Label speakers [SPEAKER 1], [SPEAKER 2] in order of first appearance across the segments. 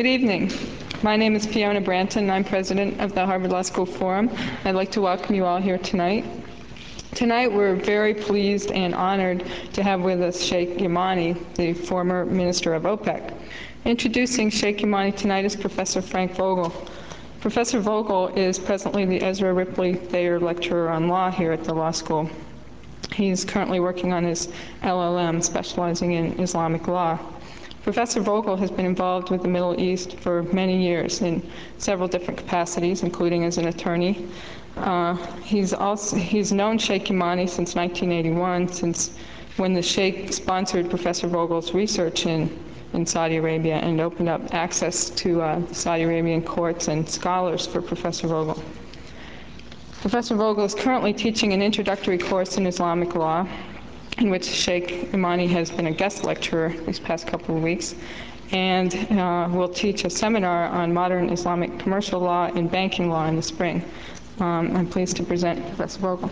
[SPEAKER 1] Good evening. My name is Fiona Branton, and I'm president of the Harvard Law School Forum. I'd like to welcome you all here tonight. Tonight we're very pleased and honored to have with us Sheikh Yamani, the former minister of OPEC. Introducing Sheikh Yamani tonight is Professor Frank Vogel. Professor Vogel is presently the Ezra Ripley Thayer Lecturer on Law here at the law school. He's currently working on his LLM, specializing in Islamic law. Professor Vogel has been involved with the Middle East for many years in several different capacities, including as an attorney. He's known Sheikh Yamani since 1981, since when the Sheikh sponsored Professor Vogel's research in Saudi Arabia and opened up access to Saudi Arabian courts and scholars for Professor Vogel. Professor Vogel is currently teaching an introductory course in Islamic law, in which Sheikh Yamani has been a guest lecturer these past couple of weeks, and will teach a seminar on modern Islamic commercial law and banking law in the spring. I'm pleased to present Professor Vogel.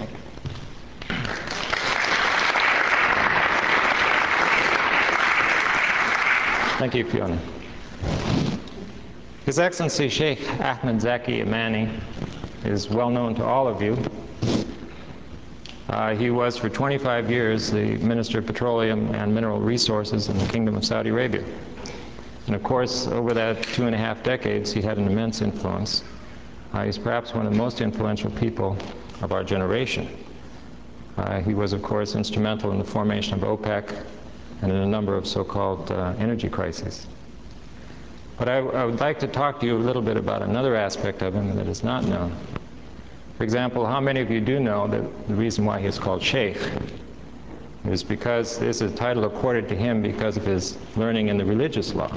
[SPEAKER 2] Thank you, Fiona. His Excellency Sheikh Ahmed Zaki Yamani is well known to all of you. He was for 25 years the Minister of Petroleum and Mineral Resources in the Kingdom of Saudi Arabia. And of course, over that 2.5 decades, he had an immense influence. He's perhaps one of the most influential people of our generation. He was, of course, instrumental in the formation of OPEC and in a number of so-called energy crises. But I would like to talk to you a little bit about another aspect of him that is not known. For example, how many of you do know that the reason why he is called Sheikh is because this is a title accorded to him because of his learning in the religious law.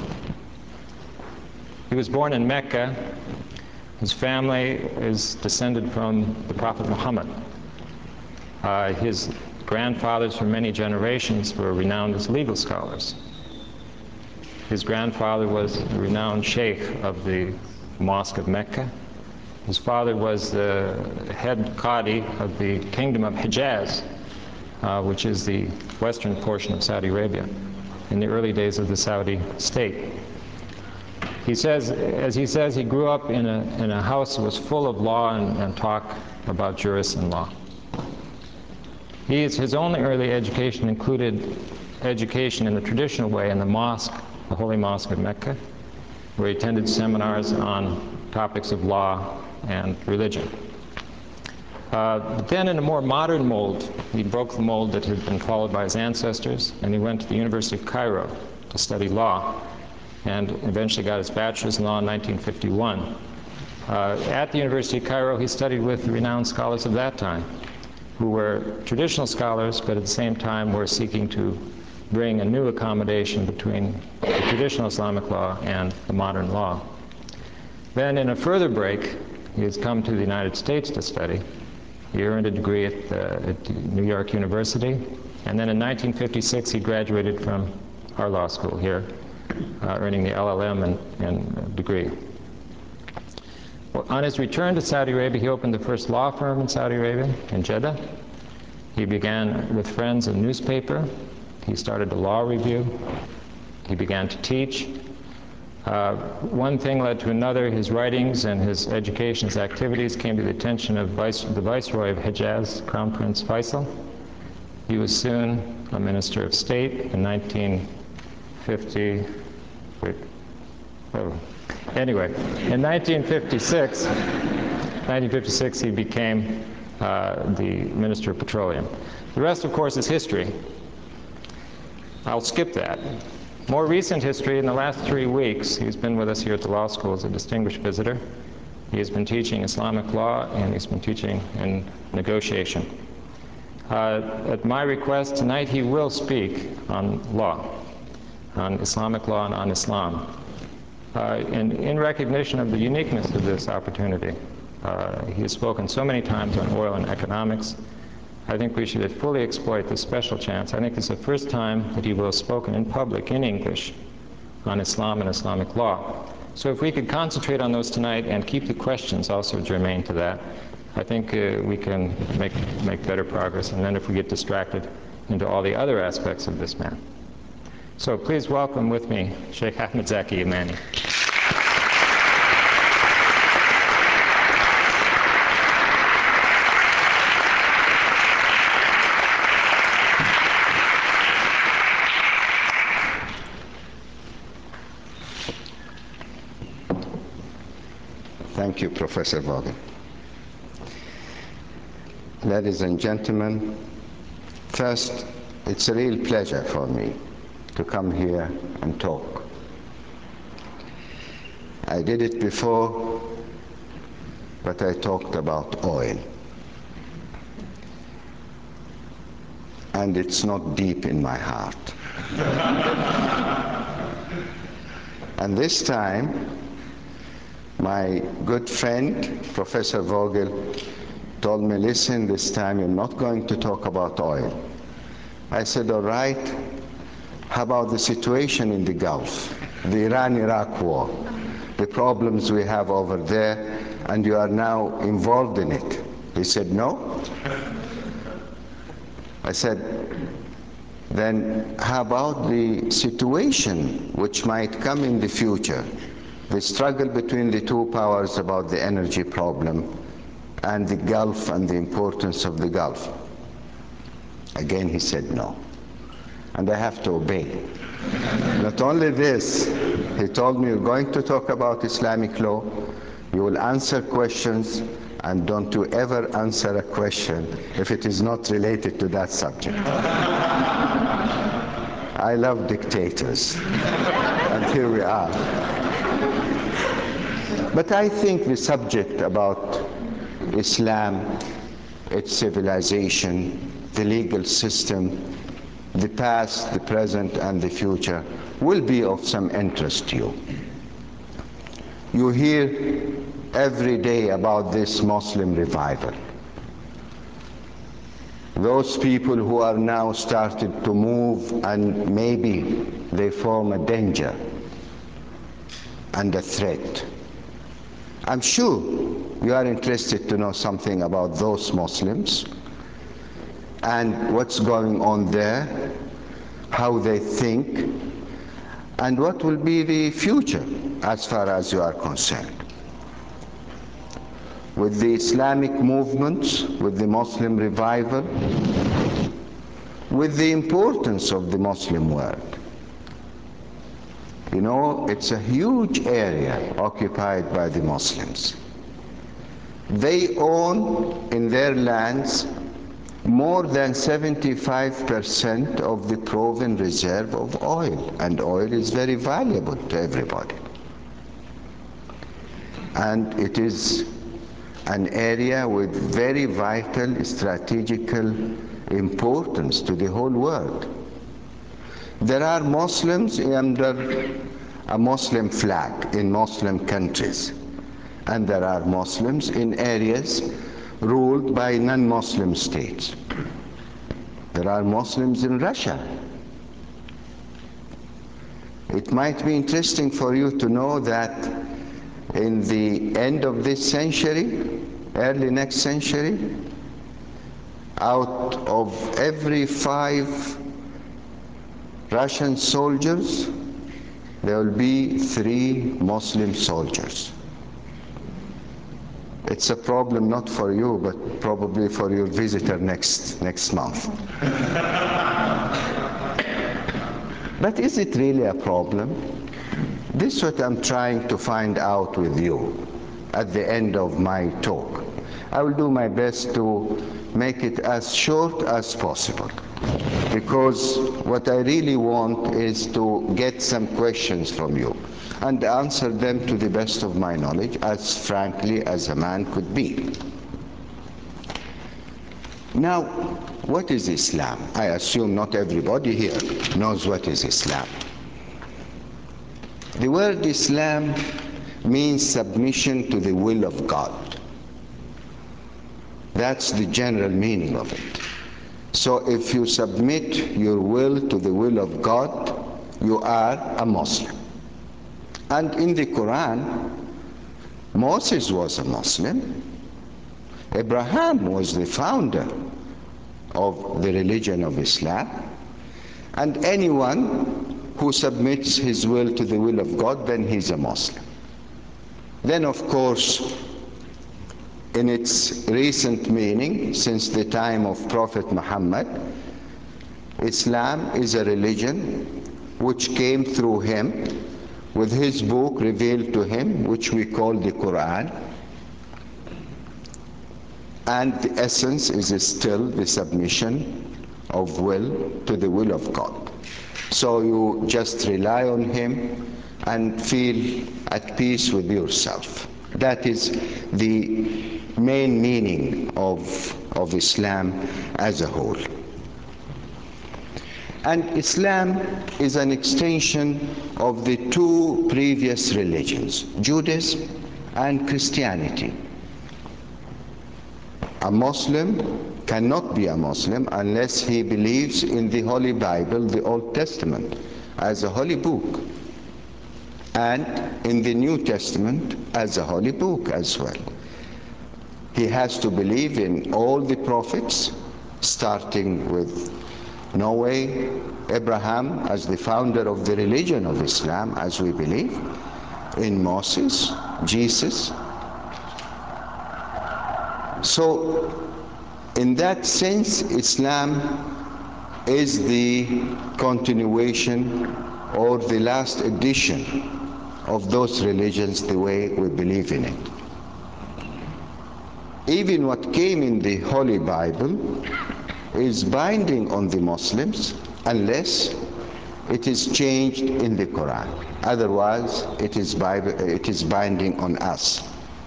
[SPEAKER 2] He was born in Mecca. His family is descended from the Prophet Muhammad. His grandfathers for many generations were renowned as legal scholars. His grandfather was the renowned Sheikh of the Mosque of Mecca. His father was the head Qadi of the Kingdom of Hijaz, which is the western portion of Saudi Arabia, in the early days of the Saudi state. He says, as he says, he grew up in a house that was full of law and talk about jurists and law. His only early education included education in the traditional way in the mosque, the Holy Mosque of Mecca, where he attended seminars on topics of law and religion. Then in a more modern mold, he broke the mold that had been followed by his ancestors, and he went to the University of Cairo to study law, and eventually got his bachelor's in law in 1951. At the University of Cairo, he studied with the renowned scholars of that time, who were traditional scholars, but at the same time were seeking to bring a new accommodation between the traditional Islamic law and the modern law. Then in a further break, he has come to the United States to study. He earned a degree at New York University, and then in 1956 he graduated from our law school here, earning the LLM and degree. Well, on his return to Saudi Arabia, he opened the first law firm in Saudi Arabia, in Jeddah. He began with friends a newspaper. He started a law review. He began to teach. One thing led to another. His writings and his education, his activities came to the attention of the Viceroy of Hejaz, Crown Prince Faisal. He was soon a Minister of State in 1950. Anyway, in 1956 he became the Minister of Petroleum. The rest, of course, is history. I'll skip that. More recent history, in the last 3 weeks, he's been with us here at the law school as a distinguished visitor. He has been teaching Islamic law, and he's been teaching in negotiation. At my request, tonight he will speak on law, on Islamic law and on Islam. And in recognition of the uniqueness of this opportunity, he has spoken so many times on oil and economics. I think we should fully exploit this special chance. I think it's the first time that he will have spoken in public, in English, on Islam and Islamic law. So if we could concentrate on those tonight and keep the questions also germane to that, I think we can make better progress. And then if we get distracted into all the other aspects of this man. So please welcome with me Sheikh Ahmed Zaki Yamani.
[SPEAKER 3] Thank you, Professor Vogel. Ladies and gentlemen, first, it's a real pleasure for me to come here and talk. I did it before, but I talked about oil. And it's not deep in my heart. And this time, my good friend, Professor Vogel, told me, listen, this time you're not going to talk about oil. I said, all right, how about the situation in the Gulf, the Iran-Iraq war, the problems we have over there, and you are now involved in it? He said, no. I said, then how about the situation which might come in the future, the struggle between the two powers about the energy problem and the Gulf and the importance of the Gulf? Again, he said no. And I have to obey. Not only this, he told me, you're going to talk about Islamic law, you will answer questions, and don't you ever answer a question if it is not related to that subject. I love dictators, and here we are. But I think the subject about Islam, its civilization, the legal system, the past, the present, and the future will be of some interest to you. You hear every day about this Muslim revival. Those people who are now started to move, and maybe they form a danger and a threat. I'm sure you are interested to know something about those Muslims and what's going on there, how they think, and what will be the future as far as you are concerned. With the Islamic movements, with the Muslim revival, with the importance of the Muslim world. You know, it's a huge area occupied by the Muslims. They own in their lands more than 75% of the proven reserve of oil, and oil is very valuable to everybody. And it is an area with very vital strategical importance to the whole world. There are Muslims under a Muslim flag in Muslim countries, and there are Muslims in areas ruled by non-Muslim states. There are Muslims in Russia. It might be interesting for you to know that in the end of this century, early next century, out of every 5 Russian soldiers, there will be 3 Muslim soldiers. It's a problem not for you, but probably for your visitor next month. But is it really a problem? This is what I'm trying to find out with you at the end of my talk. I will do my best to make it as short as possible, because what I really want is to get some questions from you and answer them to the best of my knowledge, as frankly as a man could be. Now, what is Islam? I assume not everybody here knows what is Islam. The word Islam means submission to the will of God. That's the general meaning of it. So if you submit your will to the will of God, you are a Muslim. And in the Quran, Moses was a Muslim. Abraham was the founder of the religion of Islam. And anyone who submits his will to the will of God, then he's a Muslim. Then, of course, in its recent meaning, since the time of Prophet Muhammad, Islam is a religion which came through him with his book revealed to him, which we call the Quran, And the essence is still the submission of will to the will of God. So you just rely on Him and feel at peace with yourself. That is the main meaning of Islam as a whole. And Islam is an extension of the two previous religions, Judaism and Christianity. A Muslim cannot be a Muslim unless he believes in the Holy Bible, the Old Testament, as a holy book, and in the New Testament as a holy book as well. He has to believe in all the prophets, starting with Noah, Abraham as the founder of the religion of Islam, as we believe, in Moses, Jesus. So, in that sense, Islam is the continuation or the last edition of those religions the way we believe in it. Even what came in the Holy Bible is binding on the Muslims unless it is changed in the Quran. Otherwise, it is binding on us.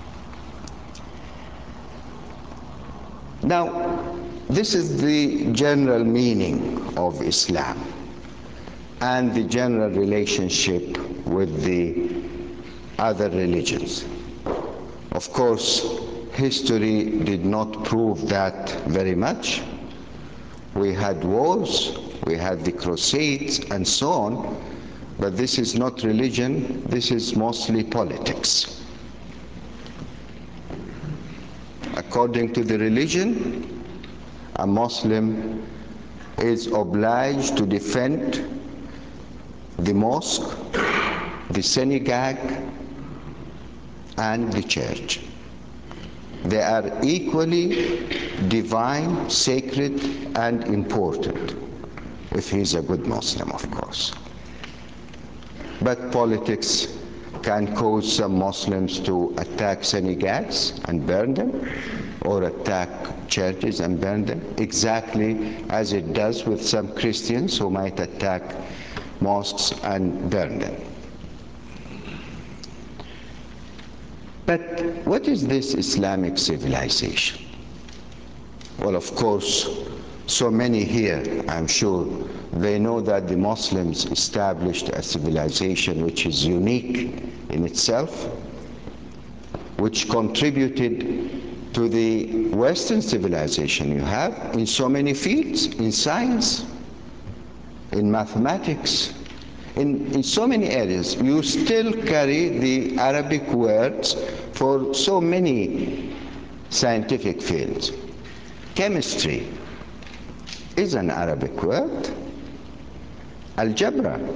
[SPEAKER 3] Now, this is the general meaning of Islam and the general relationship with the other religions. Of course, history did not prove that very much. We had wars, we had the Crusades, and so on, but this is not religion, this is mostly politics. According to the religion, a Muslim is obliged to defend the mosque, the synagogue, and the church. They are equally divine, sacred, and important, if he's a good Muslim, of course. But politics can cause some Muslims to attack synagogues and burn them, or attack churches and burn them, exactly as it does with some Christians who might attack mosques and burn them. But what is this Islamic civilization? Well, of course, so many here, I'm sure, they know that the Muslims established a civilization which is unique in itself, which contributed to the Western civilization you have in so many fields, in science, in mathematics, in so many areas. You still carry the Arabic words for so many scientific fields. Chemistry is an Arabic word. Algebra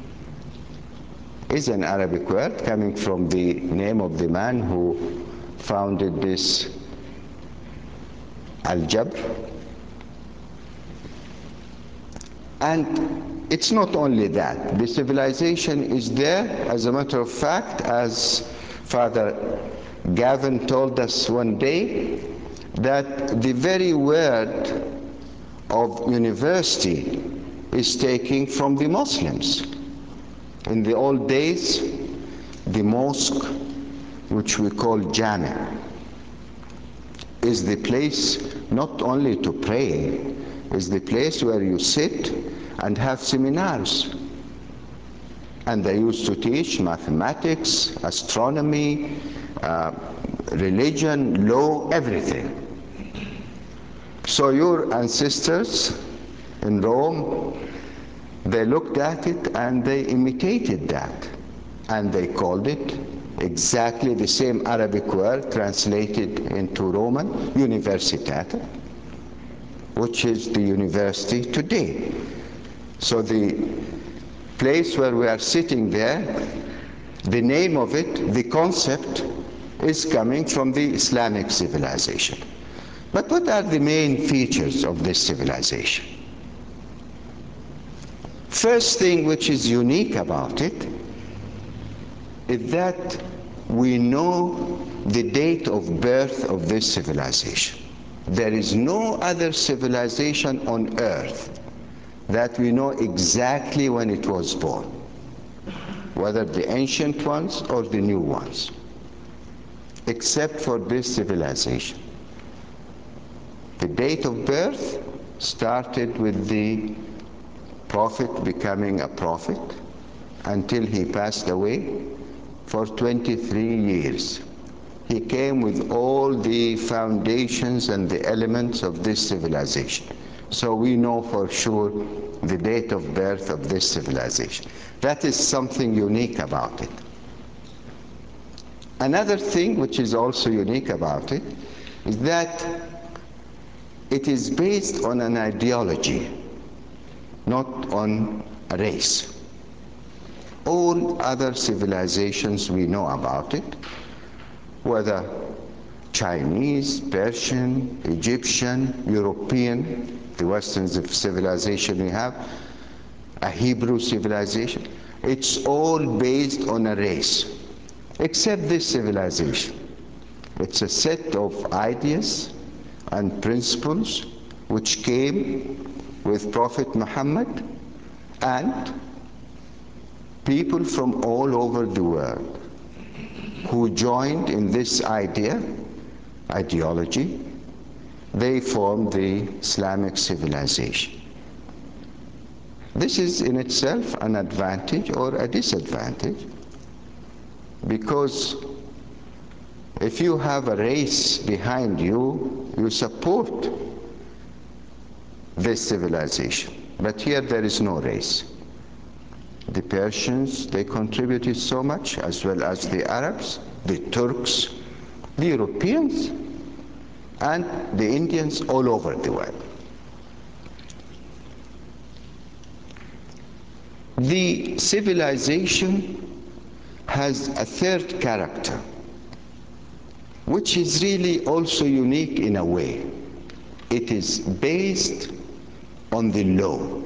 [SPEAKER 3] is an Arabic word coming from the name of the man who founded this algebra. And it's not only that. The civilization is there, as a matter of fact, as Father Gavin told us one day, that the very word of university is taken from the Muslims. In the old days, the mosque, which we call Jami', is the place not only to pray, is the place where you sit and have seminars. And they used to teach mathematics, astronomy, religion, law, everything. So your ancestors in Rome, they looked at it and they imitated that. And they called it exactly the same Arabic word translated into Roman, universitate, which is the university today. So the place where we are sitting there, the name of it, the concept, is coming from the Islamic civilization. But what are the main features of this civilization? First thing which is unique about it is that we know the date of birth of this civilization. There is no other civilization on earth that we know exactly when it was born, whether the ancient ones or the new ones, except for this civilization. The date of birth started with the prophet becoming a prophet until he passed away for 23 years. He came with all the foundations and the elements of this civilization. So we know for sure the date of birth of this civilization. That is something unique about it. Another thing which is also unique about it is that it is based on an ideology, not on a race. All other civilizations we know about it, whether Chinese, Persian, Egyptian, European, the Western civilization we have, a Hebrew civilization, it's all based on a race, except this civilization. It's a set of ideas and principles which came with Prophet Muhammad and people from all over the world who joined in this ideology. They formed the Islamic civilization. This is in itself an advantage or a disadvantage, because if you have a race behind you, you support this civilization. But here there is no race. The Persians, they contributed so much, as well as the Arabs, the Turks, the Europeans, and the Indians all over the world. The civilization has a third character, which is really also unique in a way. It is based on the law.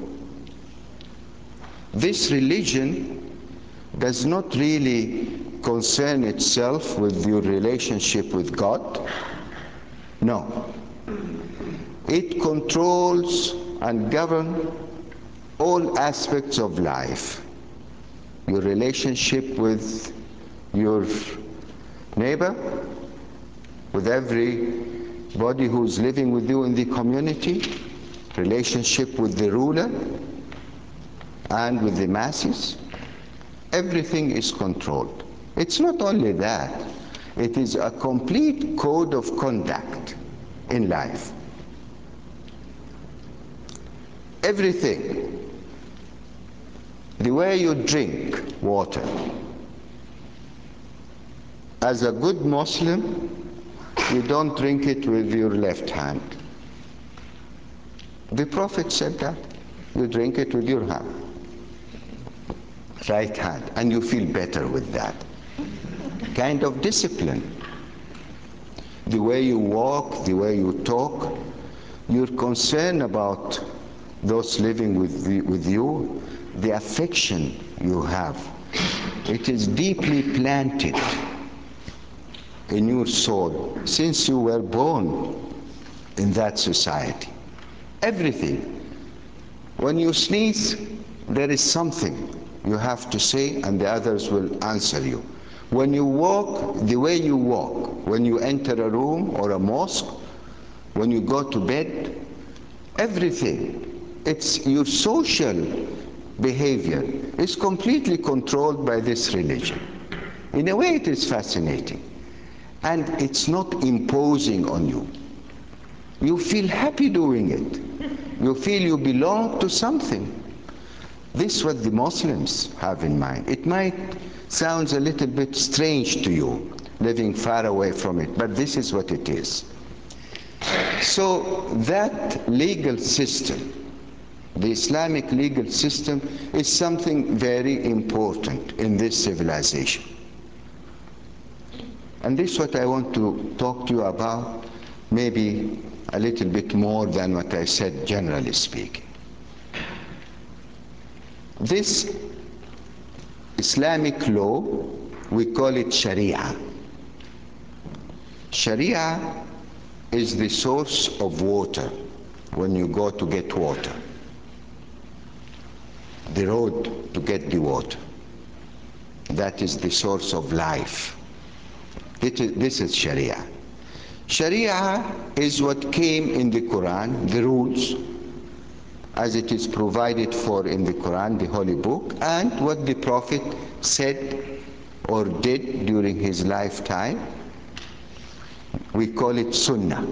[SPEAKER 3] This religion does not really concern itself with your relationship with God. No. It controls and governs all aspects of life. Your relationship with your neighbor, with everybody who's living with you in the community, relationship with the ruler and with the masses, everything is controlled. It's not only that, it is a complete code of conduct in life. Everything. The way you drink water. As a good Muslim, you don't drink it with your left hand. The Prophet said that. You drink it with your hand. Right hand. And you feel better with that. Kind of discipline. The way you walk, the way you talk, you're concerned about those living with you, the affection you have. It is deeply planted in your soul since you were born in that society. Everything. When you sneeze, there is something you have to say and the others will answer you. When you walk, the way you walk, when you enter a room or a mosque, when you go to bed, everything. It's your social behavior is completely controlled by this religion. In a way, it is fascinating. And it's not imposing on you. You feel happy doing it. You feel you belong to something. This is what the Muslims have in mind. It might sound a little bit strange to you, living far away from it, but this is what it is. So that legal system, the Islamic legal system, is something very important in this civilization. And this is what I want to talk to you about, maybe a little bit more than what I said generally speaking. This Islamic law, we call it Sharia. Sharia is the source of water when you go to get water, the road to get the water. That is the source of life. This is Sharia. Sharia is what came in the Quran, the rules, as it is provided for in the Quran, the Holy Book, and what the Prophet said or did during his lifetime. We call it Sunnah.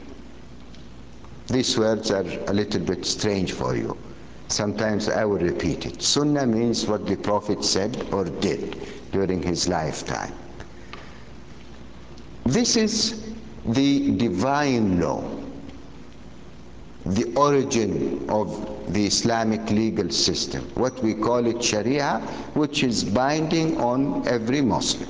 [SPEAKER 3] These words are a little bit strange for you. Sometimes I will repeat it. Sunnah means what the Prophet said or did during his lifetime. This is the divine law, the origin of the Islamic legal system, what we call it Sharia, which is binding on every Muslim.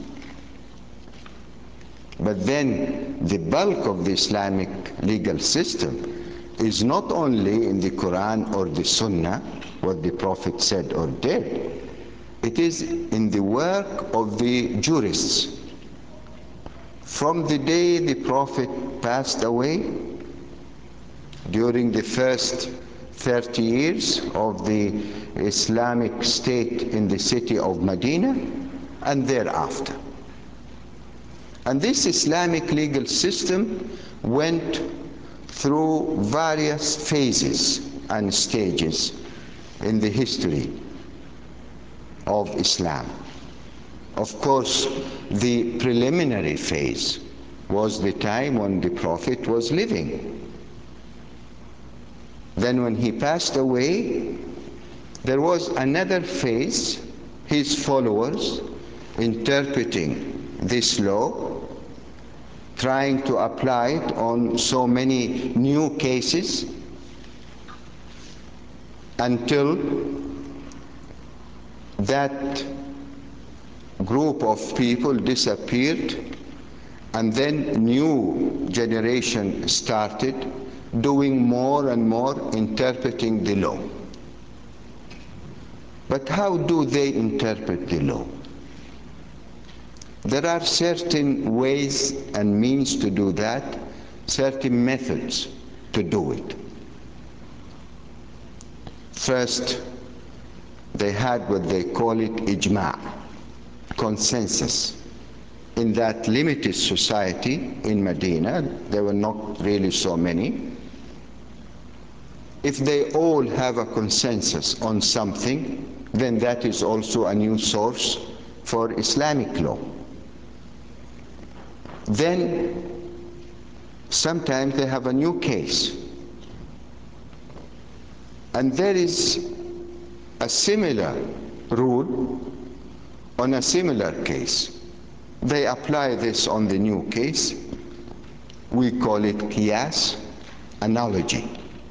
[SPEAKER 3] But then the bulk of the Islamic legal system is not only in the Quran or the Sunnah, what the Prophet said or did, it is in the work of the jurists. From the day the Prophet passed away, during the first 30 years of the Islamic State in the city of Medina, and thereafter. And this Islamic legal system went through various phases and stages in the history of Islam. Of course, the preliminary phase was the time when the Prophet was living. Then when he passed away, there was another phase, his followers interpreting this law, trying to apply it on so many new cases, until that group of people disappeared, and then new generation started doing more and more interpreting the law. But how do they interpret the law? There are certain ways and means to do that, certain methods to do it. First, they had what they call it ijma', consensus. In that limited society in Medina, there were not really so many. If they all have a consensus on something, then that is also a new source for Islamic law. Then sometimes they have a new case, and there is a similar rule on a similar case. They apply this on the new case. We call it qiyas, analogy.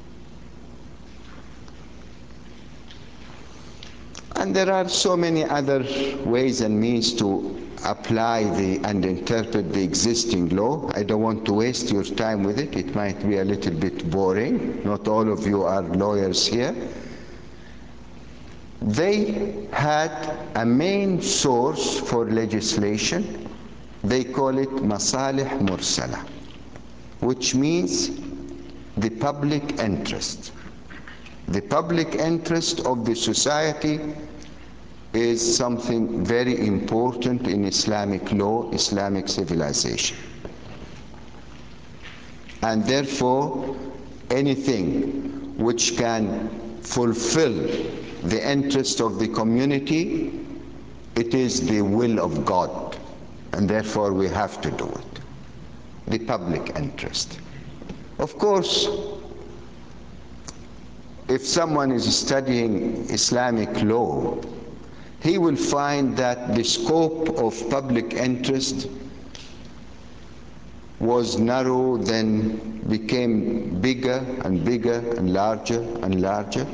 [SPEAKER 3] And there are so many other ways and means to apply and interpret the existing law. I don't want to waste your time with it. It might be a little bit boring. Not all of you are lawyers here. They had a main source for legislation. They call it masalih mursala, which means the public interest. The public interest of the society is something very important in Islamic law, Islamic civilization. And therefore, anything which can fulfill the interest of the community, it is the will of God, and therefore we have to do it. The public interest. Of course, if someone is studying Islamic law, he will find that the scope of public interest was narrow, then became bigger and bigger and larger and larger.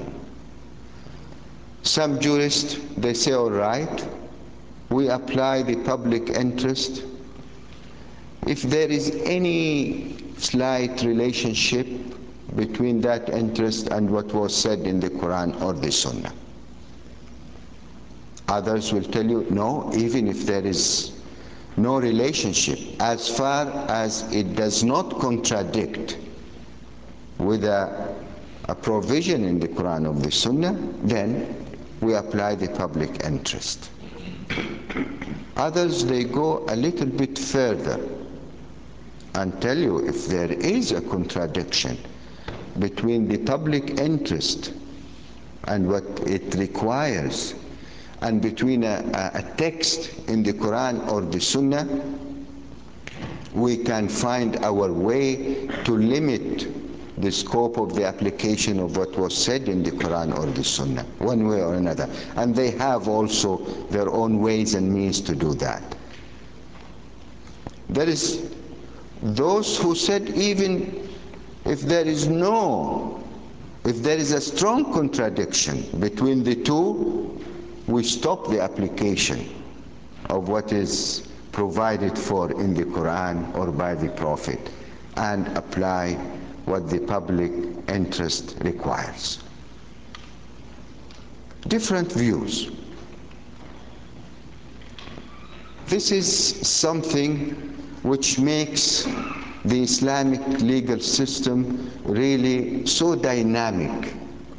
[SPEAKER 3] Some jurists, they say, all right, we apply the public interest. If there is any slight relationship between that interest and what was said in the Quran or the Sunnah. Others will tell you, no, even if there is no relationship, as far as it does not contradict with a provision in the Quran or the Sunnah, then we apply the public interest. Others, they go a little bit further and tell you if there is a contradiction between the public interest and what it requires and between a text in the Quran or the Sunnah, we can find our way to limit the scope of the application of what was said in the Quran or the Sunnah, one way or another. And they have also their own ways and means to do that. There is those who said even if there is a strong contradiction between the two, we stop the application of what is provided for in the Quran or by the Prophet and apply what the public interest requires. Different views. This is something which makes the Islamic legal system really so dynamic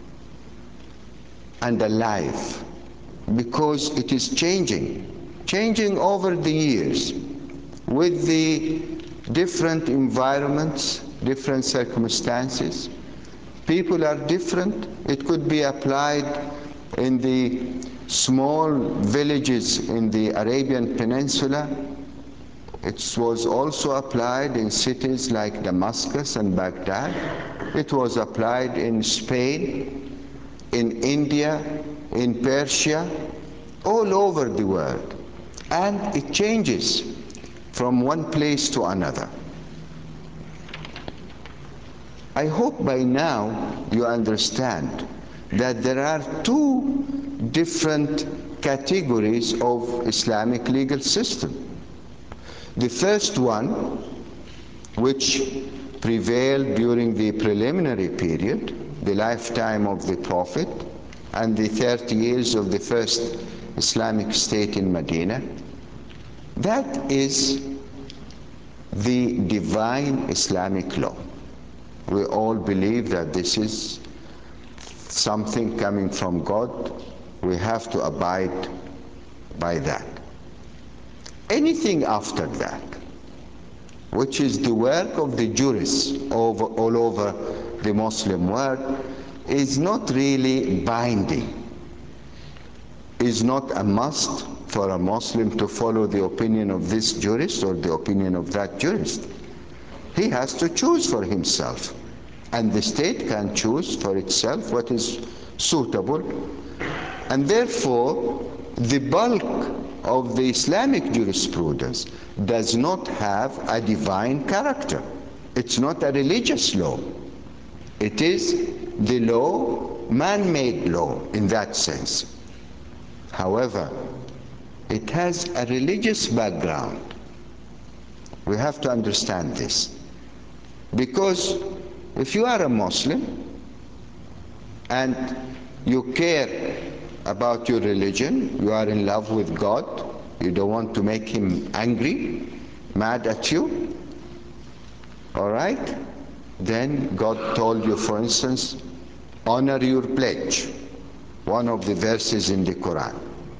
[SPEAKER 3] and alive, because it is changing over the years with the different environments, different circumstances. People are different. It could be applied in the small villages in the Arabian Peninsula. It was also applied in cities like Damascus and Baghdad. It was applied in Spain, in India, in Persia, all over the world. And it changes from one place to another. I hope by now you understand that there are two different categories of Islamic legal system. The first one, which prevailed during the preliminary period, the lifetime of the Prophet, and the 30 years of the first Islamic state in Medina, that is the divine Islamic law. We all believe that this is something coming from God. We have to abide by that. Anything after that, which is the work of the jurists all over the Muslim world, is not really binding, is not a must for a Muslim to follow the opinion of this jurist or the opinion of that jurist. He has to choose for himself, and the state can choose for itself what is suitable. And therefore, the bulk of the Islamic jurisprudence does not have a divine character. It's not a religious law. It is the law, man-made law in that sense. However, it has a religious background. We have to understand this. Because if you are a Muslim and you care about your religion, you are in love with God, you don't want to make him angry, mad at you, all right? Then God told you, for instance, honor your pledge, one of the verses in the Quran.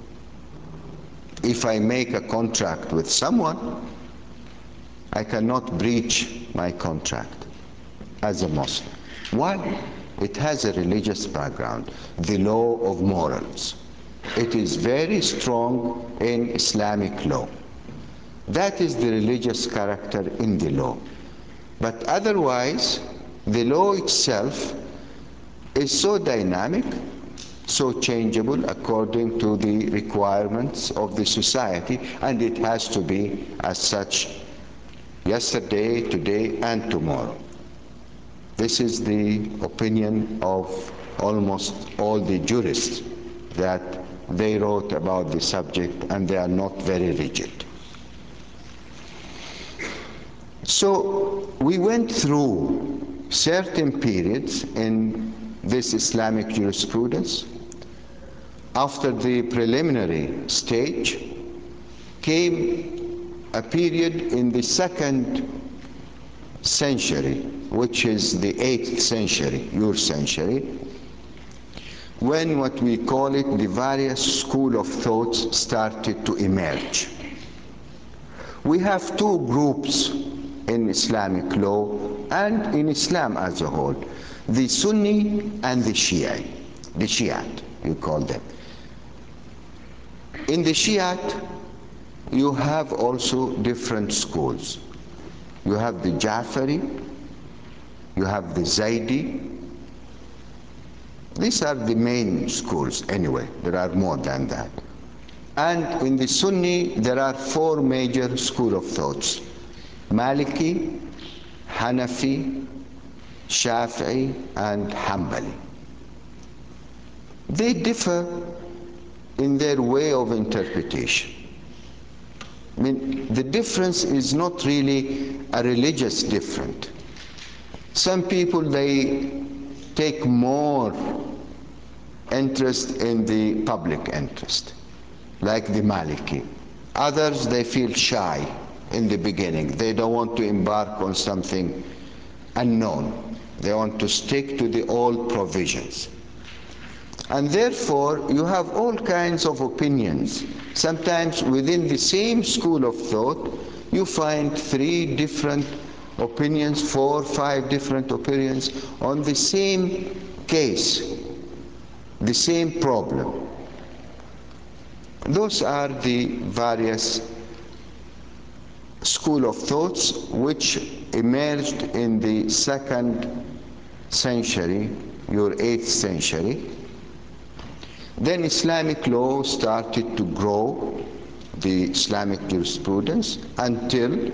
[SPEAKER 3] If I make a contract with someone, I cannot breach my contract as a Muslim. Why? It has a religious background, the law of morals. It is very strong in Islamic law. That is the religious character in the law. But otherwise, the law itself is so dynamic, so changeable according to the requirements of the society, and it has to be as such yesterday, today, and tomorrow. This is the opinion of almost all the jurists, that they wrote about the subject, and they are not very rigid. So we went through certain periods in this Islamic jurisprudence. After the preliminary stage came a period in the 2nd century, which is the 8th century, your century, when what we call it the various school of thoughts started to emerge. We have two groups in Islamic law and in Islam as a whole, the Sunni and the Shiite, you call them. In the Shiite, you have also different schools. You have the Ja'fari, you have the Zaydi. These are the main schools anyway, there are more than that. And in the Sunni, there are 4 major schools of thoughts: Maliki, Hanafi, Shafi'i, and Hanbali. They differ in their way of interpretation. I mean, the difference is not really a religious difference. Some people, they take more interest in the public interest, like the Maliki. Others, they feel shy in the beginning. They don't want to embark on something unknown. They want to stick to the old provisions. And therefore, you have all kinds of opinions. Sometimes within the same school of thought, you find 3 different opinions, 4, 5 different opinions on the same case, the same problem. Those are the various school of thoughts which emerged in the 2nd century, your 8th century. Then Islamic law started to grow, the Islamic jurisprudence, until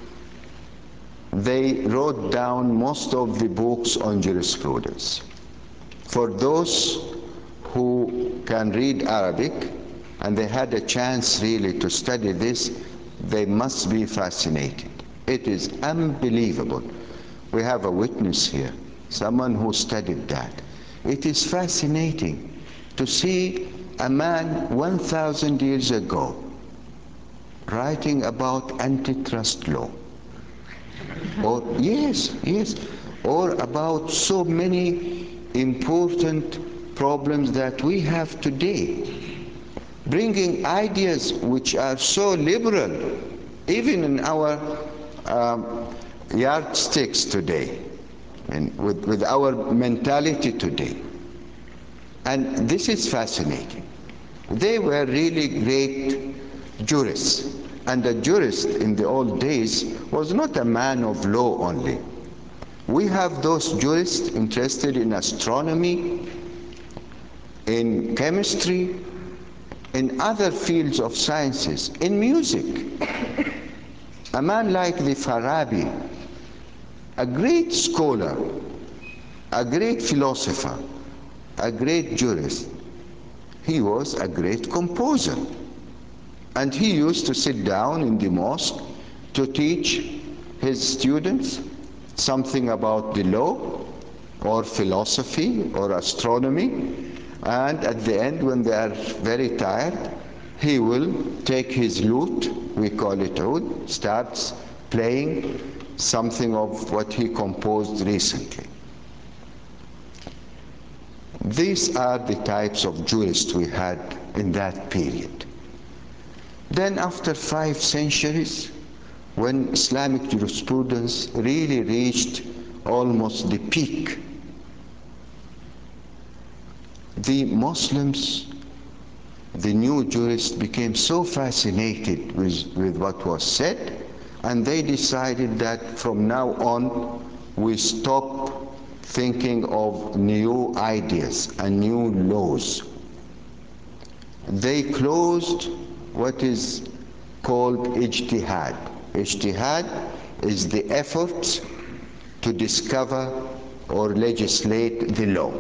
[SPEAKER 3] they wrote down most of the books on jurisprudence. For those who can read Arabic, and they had a chance really to study this, they must be fascinated. It is unbelievable. We have a witness here, someone who studied that. It is fascinating to see a man 1,000 years ago writing about antitrust law. Or yes, or about so many important problems that we have today, bringing ideas which are so liberal, even in our yardsticks today, and with our mentality today. And this is fascinating. They were really great jurists. And a jurist in the old days was not a man of law only. We have those jurists interested in astronomy, in chemistry, in other fields of sciences, in music. A man like the Farabi, a great scholar, a great philosopher, a great jurist, he was a great composer. And he used to sit down in the mosque to teach his students something about the law or philosophy or astronomy. And at the end, when they are very tired, he will take his lute, we call it oud, starts playing something of what he composed recently. These are the types of jurists we had in that period. Then after 5 centuries, when Islamic jurisprudence really reached almost the peak, the Muslims, the new jurists, became so fascinated with what was said, and they decided that from now on we stop thinking of new ideas and new laws. They closed what is called ijtihad. Ijtihad is the effort to discover or legislate the law.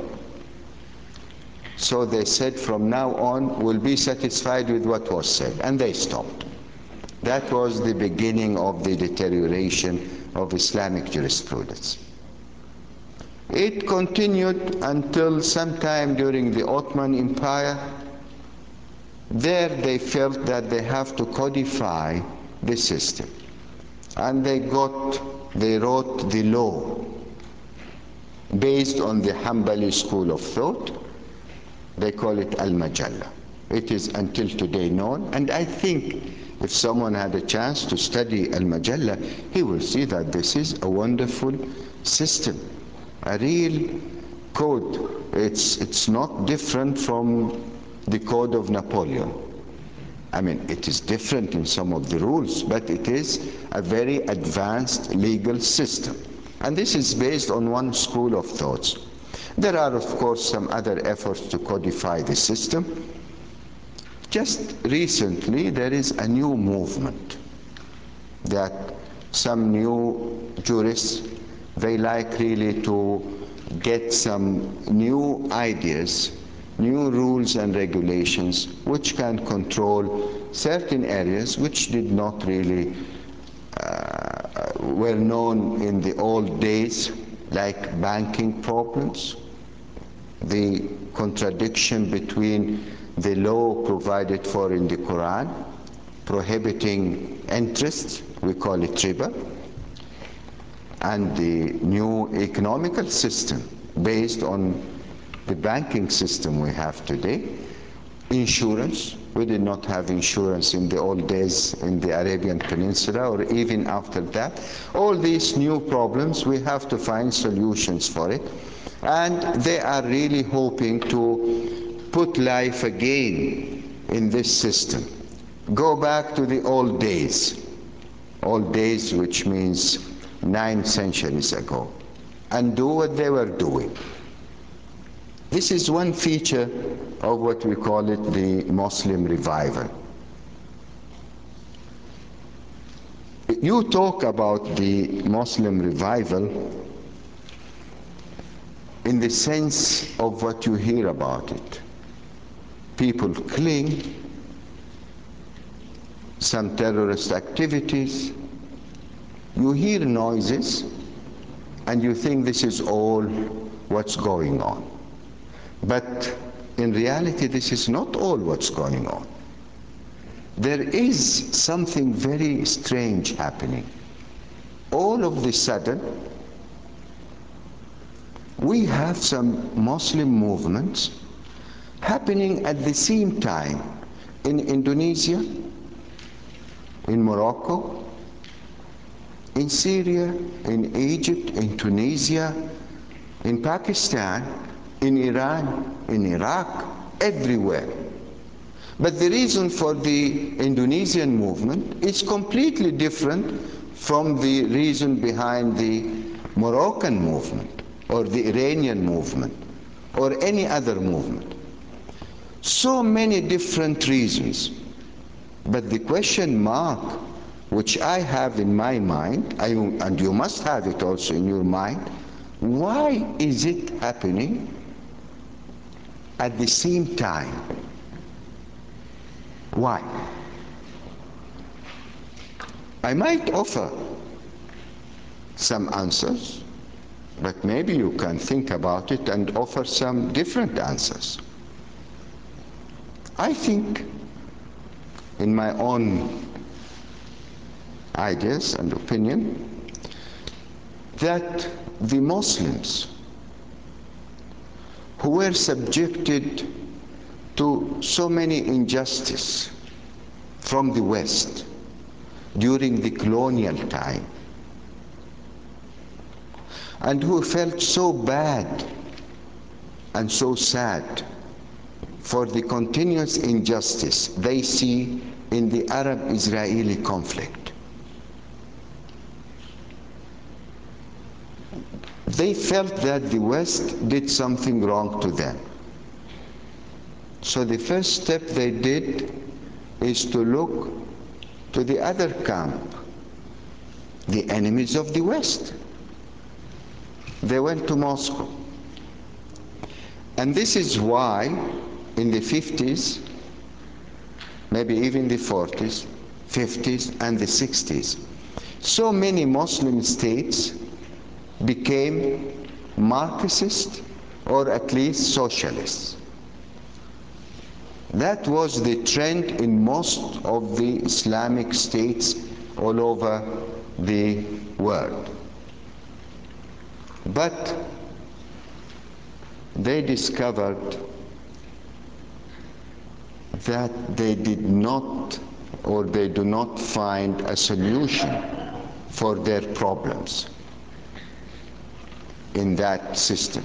[SPEAKER 3] So they said from now on we'll be satisfied with what was said, and they stopped. That was the beginning of the deterioration of Islamic jurisprudence. It continued until sometime during the Ottoman Empire. There they felt that they have to codify the system. And they wrote the law based on the Hanbali school of thought. They call it Al-Majalla. It is until today known, and I think if someone had a chance to study Al-Majalla, he will see that this is a wonderful system, a real code. It's not different from the Code of Napoleon. I mean, it is different in some of the rules, but it is a very advanced legal system. And this is based on one school of thoughts. There are, of course, some other efforts to codify the system. Just recently, there is a new movement that some new jurists, they like really to get some new ideas, new rules and regulations which can control certain areas which did not really were known in the old days, like banking problems, the contradiction between the law provided for in the Quran, prohibiting interest, we call it riba, and the new economical system based on the banking system we have today. Insurance, we did not have insurance in the old days in the Arabian Peninsula or even after that. All these new problems, we have to find solutions for it. And they are really hoping to put life again in this system. Go back to the old days which means 9 centuries ago, and do what they were doing. This is one feature of what we call it the Muslim revival. You talk about the Muslim revival in the sense of what you hear about it. People cling, some terrorist activities, you hear noises, and you think this is all what's going on. But in reality, this is not all what's going on. There is something very strange happening. All of a sudden, we have some Muslim movements happening at the same time in Indonesia, in Morocco, in Syria, in Egypt, in Tunisia, in Pakistan, in Iran, in Iraq, everywhere. But the reason for the Indonesian movement is completely different from the reason behind the Moroccan movement or the Iranian movement or any other movement. So many different reasons. But the question mark which I have in my mind, and you must have it also in your mind, why is it happening at the same time? Why? I might offer some answers, but maybe you can think about it and offer some different answers. I think, in my own ideas and opinion, that the Muslims who were subjected to so many injustice from the West during the colonial time, and who felt so bad and so sad for the continuous injustice they see in the Arab-Israeli conflict. They felt that the West did something wrong to them. So the first step they did is to look to the other camp, the enemies of the West. They went to Moscow. And this is why in the 50s, maybe even the 40s, 50s, and the 60s, so many Muslim states became Marxist or at least socialists. That was the trend in most of the Islamic states all over the world. But they discovered that they did not, or they do not find a solution for their problems in that system.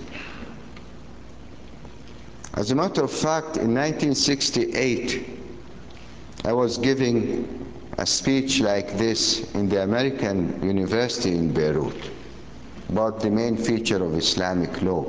[SPEAKER 3] As a matter of fact, in 1968, I was giving a speech like this in the American University in Beirut about the main feature of Islamic law.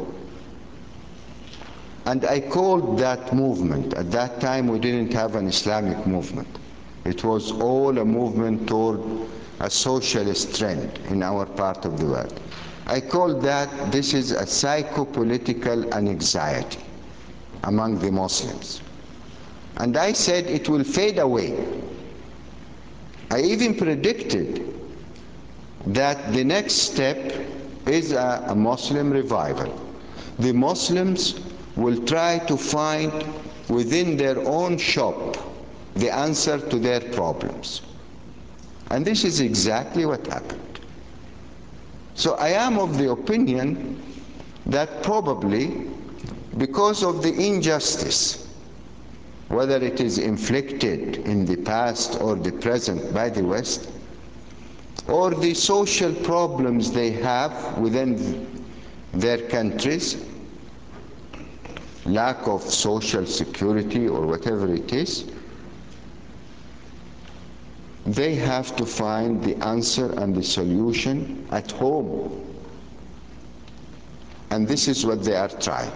[SPEAKER 3] And I called that movement, at that time we didn't have an Islamic movement. It was all a movement toward a socialist trend in our part of the world. I called that, this is a psychopolitical anxiety among the Muslims. And I said it will fade away. I even predicted that the next step is a Muslim revival. The Muslims will try to find within their own shop the answer to their problems. And this is exactly what happened. So I am of the opinion that probably because of the injustice, whether it is inflicted in the past or the present by the West, or the social problems they have within their countries, lack of social security or whatever it is, they have to find the answer and the solution at home. And this is what they are trying.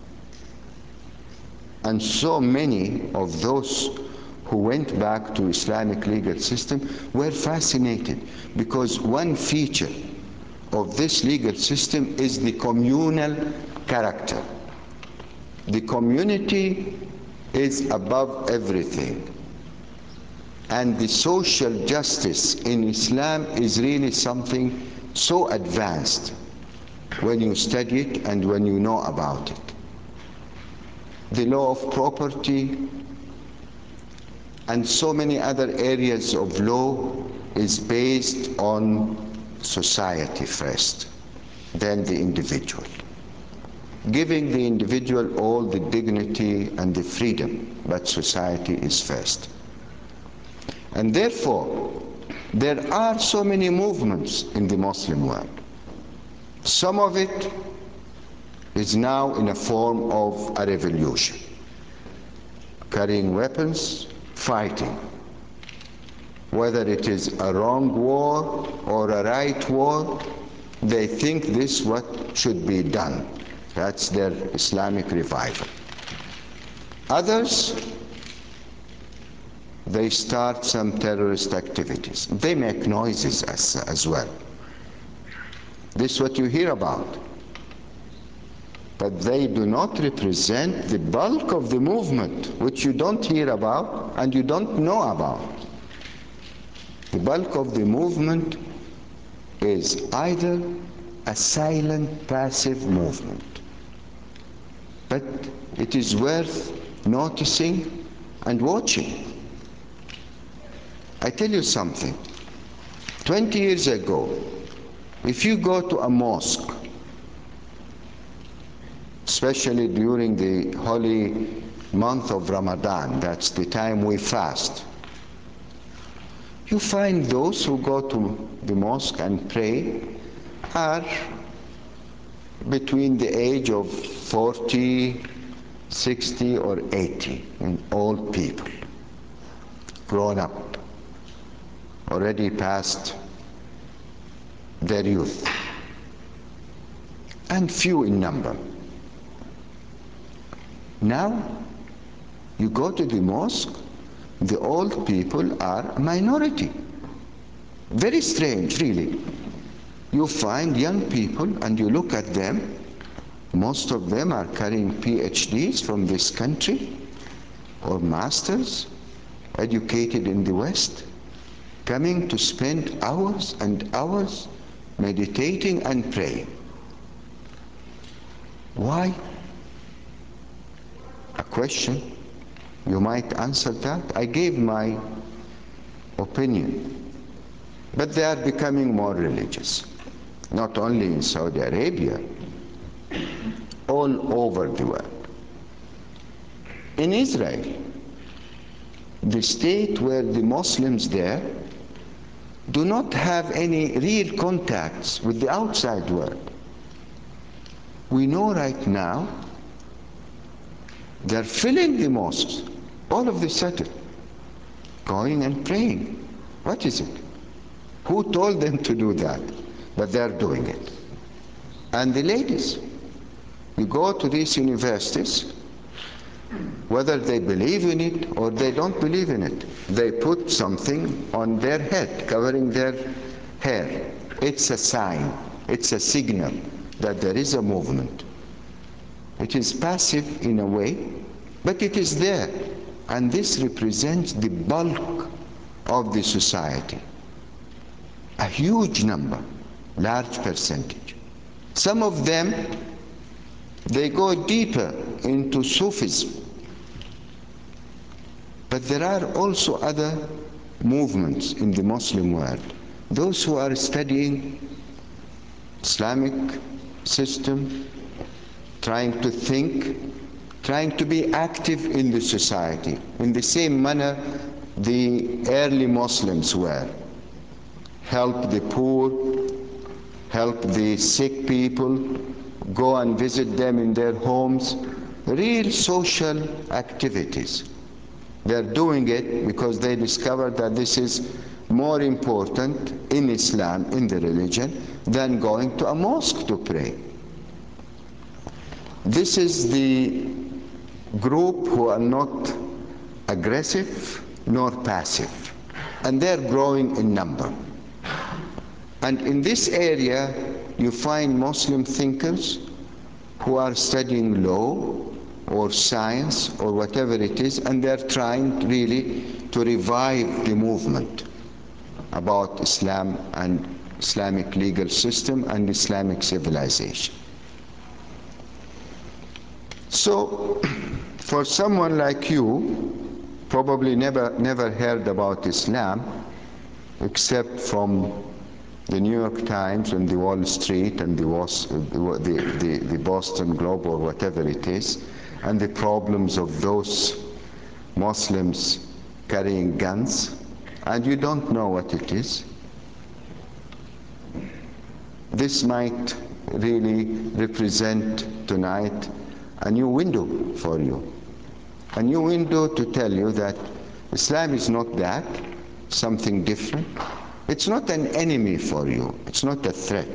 [SPEAKER 3] And so many of those who went back to Islamic legal system were fascinated, because one feature of this legal system is the communal character. The community is above everything. And the social justice in Islam is really something so advanced when you study it and when you know about it. The law of property and so many other areas of law is based on society first, then the individual. Giving the individual all the dignity and the freedom, but society is first. And therefore, there are so many movements in the Muslim world. Some of it is now in a form of a revolution, carrying weapons, fighting. Whether it is a wrong war or a right war, they think this is what should be done. That's their Islamic revival. Others, they start some terrorist activities. They make noises as well. This is what you hear about. But they do not represent the bulk of the movement, which you don't hear about and you don't know about. The bulk of the movement is either a silent, passive movement. But it is worth noticing and watching. I tell you something. 20 years ago, if you go to a mosque, especially during the holy month of Ramadan, that's the time we fast, you find those who go to the mosque and pray are between the age of 40, 60, or 80, and old people, grown up, already past their youth, and few in number. Now, you go to the mosque, the old people are a minority. Very strange, really. You find young people and you look at them, most of them are carrying PhDs from this country, or masters, educated in the West, coming to spend hours and hours meditating and praying. Why? A question. You might answer that. I gave my opinion. But they are becoming more religious, not only in Saudi Arabia, all over the world. In Israel, the state where the Muslims there do not have any real contacts with the outside world. We know right now they're filling the mosques all of a sudden, going and praying. What is it? Who told them to do that? But they're doing it. And the ladies, you go to these universities, whether they believe in it or they don't believe in it, they put something on their head, covering their hair. It's a sign, it's a signal that there is a movement. It is passive in a way, but it is there. And this represents the bulk of the society. A huge number, large percentage. Some of them, they go deeper into Sufism. But there are also other movements in the Muslim world. Those who are studying Islamic system, trying to think, trying to be active in the society, in the same manner the early Muslims were. Help the poor, help the sick people, go and visit them in their homes, real social activities. They're doing it because they discovered that this is more important in Islam, in the religion, than going to a mosque to pray. This is the group who are not aggressive nor passive, and they're growing in number. And in this area, you find Muslim thinkers who are studying law or science or whatever it is, and they're trying really to revive the movement about Islam and Islamic legal system and Islamic civilization. So, for someone like you, probably never heard about Islam except from the New York Times and the Wall Street and the Boston Globe or whatever it is, and the problems of those Muslims carrying guns, and you don't know what it is. This might really represent tonight a new window for you. A new window to tell you that Islam is not that, something different. It's not an enemy for you. It's not a threat.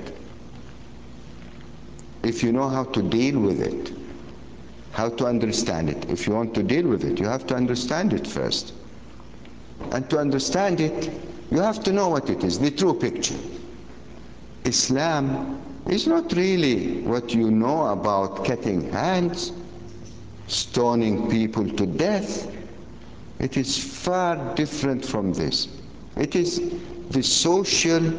[SPEAKER 3] If you know how to deal with it, how to understand it. If you want to deal with it, you have to understand it first. And to understand it, you have to know what it is, the true picture. Islam is not really what you know about cutting hands, stoning people to death. It is far different from this. It is the social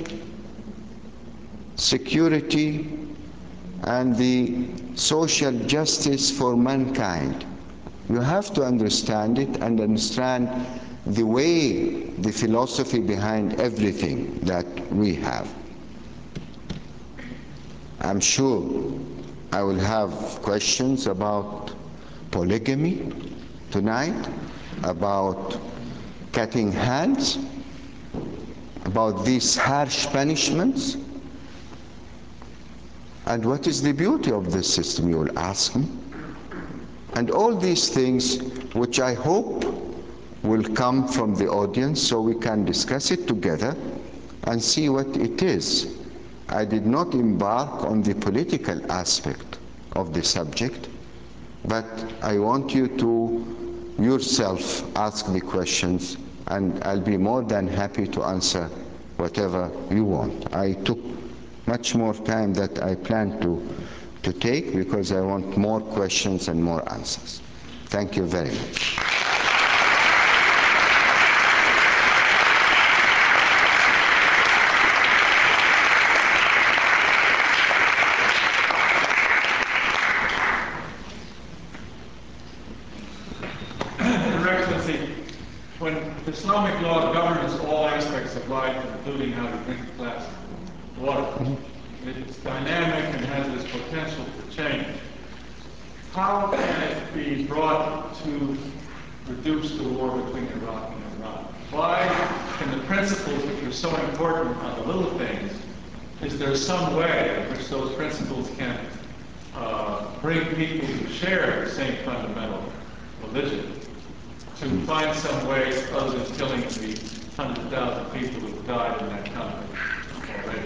[SPEAKER 3] security and the social justice for mankind. You have to understand it and understand the way, the philosophy behind everything that we have. I'm sure I will have questions about polygamy tonight, about cutting hands, about these harsh punishments. And what is the beauty of this system, you will ask me? And all these things, which I hope will come from the audience so we can discuss it together and see what it is. I did not embark on the political aspect of the subject, but I want you to yourself ask the questions, and I'll be more than happy to answer whatever you want. I took much more time than I planned to take because I want more questions and more answers. Thank you very much.
[SPEAKER 4] Your Excellency, when Islamic law governs all aspects of life, including how to drink a glass of water. It's dynamic and has this potential for change. How can it be brought to reduce the war between Iraq and Iran? Why can the principles which are so important on the little things, is there some way in which those principles can bring people who share the same fundamental religion to find some way other than killing the 100,000 people who died in that conflict already?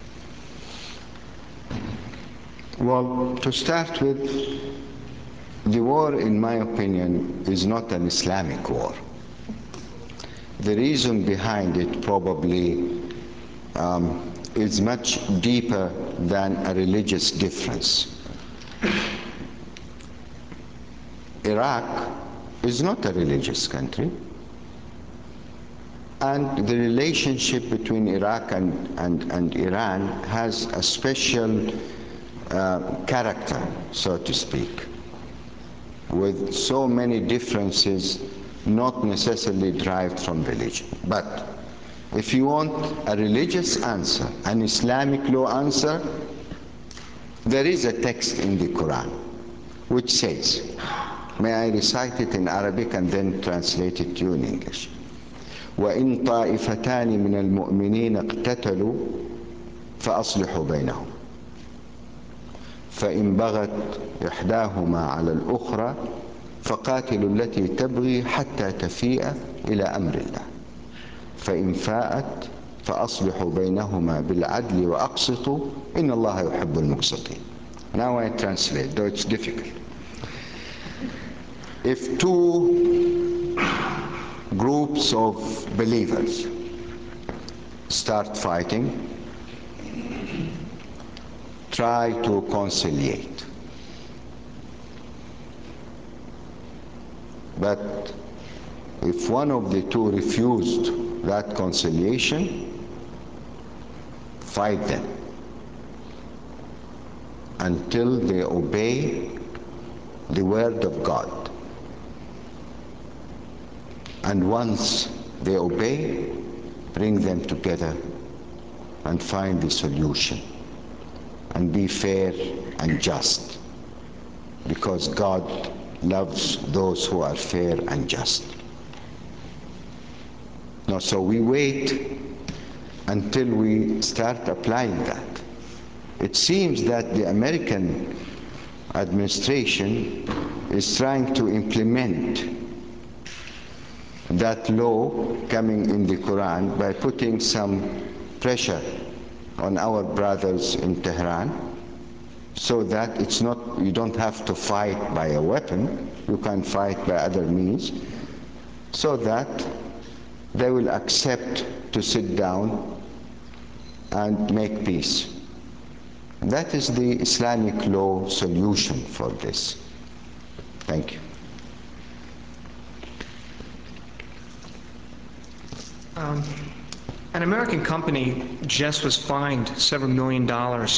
[SPEAKER 3] Well, to start with, the war, in my opinion, is not an Islamic war. The reason behind it probably is much deeper than a religious difference. Iraq is not a religious country, and the relationship between Iraq and Iran has a special character, so to speak, with so many differences not necessarily derived from religion. But if you want a religious answer, an Islamic law answer, there is a text in the Quran which says, may I recite it in Arabic and then translate it to you in English. وَإِن طَائِفَتَانِ مِنَ الْمُؤْمِنِينَ اقْتَتَلُوا فَأَصْلِحُوا بَيْنَهُمْ فإن بغت إحداهما على الأخرى فقاتلوا التي تبغي حتى تفيء إلى أمر الله فإن فاءت فأصلحوا بينهما بالعدل وأقسطوا إن الله يحب المقسطين. Now I translate, though it's difficult. If two groups of believers start fighting, try to conciliate. But if one of the two refused that conciliation, fight them until they obey the word of God. And once they obey, bring them together and find the solution. And be fair and just, because God loves those who are fair and just. Now, so we wait until we start applying that. It seems that the American administration is trying to implement that law coming in the Quran by putting some pressure on our brothers in Tehran, so that it's not, you don't have to fight by a weapon, you can fight by other means, so that they will accept to sit down and make peace. That is the Islamic law solution for this. Thank you.
[SPEAKER 5] An American company just was fined several $1 million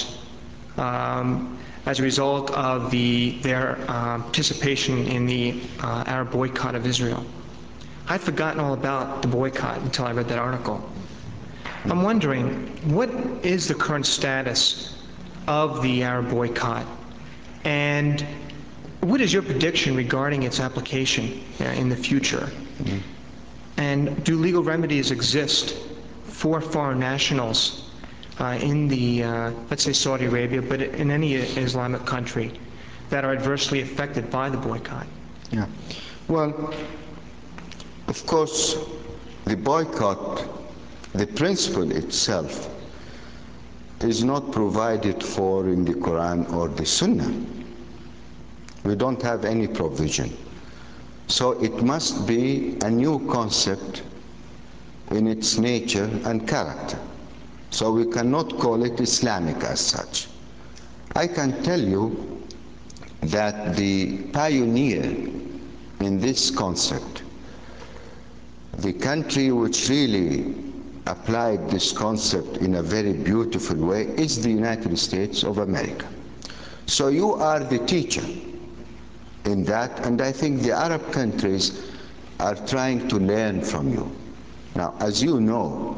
[SPEAKER 5] as a result of their participation in the Arab boycott of Israel. I'd forgotten all about the boycott until I read that article. I'm wondering, what is the current status of the Arab boycott, and what is your prediction regarding its application in the future? And do legal remedies exist for foreign nationals in the, let's say Saudi Arabia, but in any Islamic country that are adversely affected by the boycott?
[SPEAKER 3] Yeah. Well, of course, the boycott, the principle itself, is not provided for in the Quran or the Sunnah. We don't have any provision. So it must be a new concept in its nature and character. So we cannot call it Islamic as such. I can tell you that the pioneer in this concept, the country which really applied this concept in a very beautiful way, is the United States of America. So you are the teacher in that, and I think the Arab countries are trying to learn from you. Now, as you know,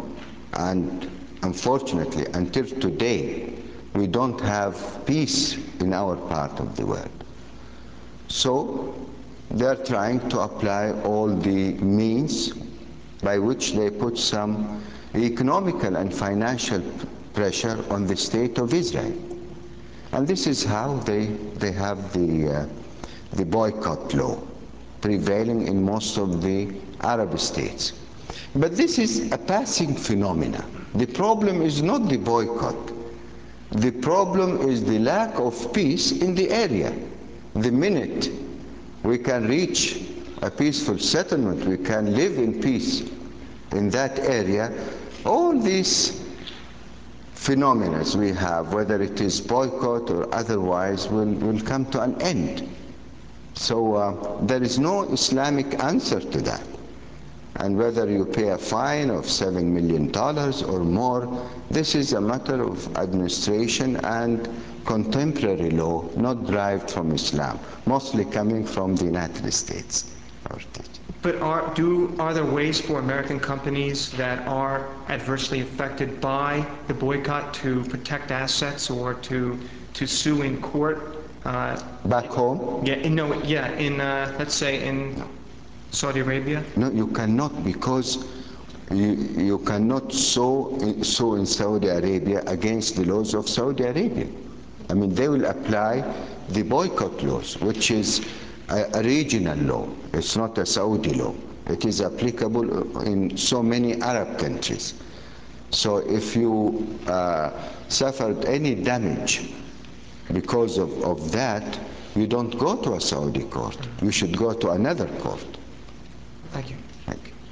[SPEAKER 3] And unfortunately, until today, we don't have peace in our part of the world. So they're trying to apply all the means by which they put some economical and financial pressure on the state of Israel. And this is how they have the boycott law prevailing in most of the Arab states. But this is a passing phenomenon. The problem is not the boycott. The problem is the lack of peace in the area. The minute we can reach a peaceful settlement, we can live in peace in that area, all these phenomena we have, whether it is boycott or otherwise, will come to an end. So there is no Islamic answer to that. And whether you pay a fine of $7 million or more, this is a matter of administration and contemporary law, not derived from Islam, mostly coming from the United States.
[SPEAKER 5] But are there ways for American companies that are adversely affected by the boycott to protect assets or to sue in court?
[SPEAKER 3] Back home?
[SPEAKER 5] Let's say in Saudi Arabia?
[SPEAKER 3] No, you cannot, because you cannot sue in Saudi Arabia against the laws of Saudi Arabia. I mean, they will apply the boycott laws, which is a regional law. It's not a Saudi law. It is applicable in so many Arab countries. So if you suffered any damage because of that, you don't go to a Saudi court. You should go to another court.
[SPEAKER 5] Thank you.
[SPEAKER 3] Thank you.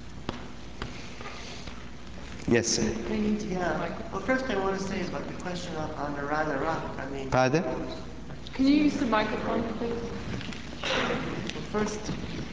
[SPEAKER 3] Yes?
[SPEAKER 6] Yeah. Well, first I want to say about the question on Iran, Iraq. I mean,
[SPEAKER 3] Pardon?
[SPEAKER 1] Can you use the microphone, please?
[SPEAKER 6] first,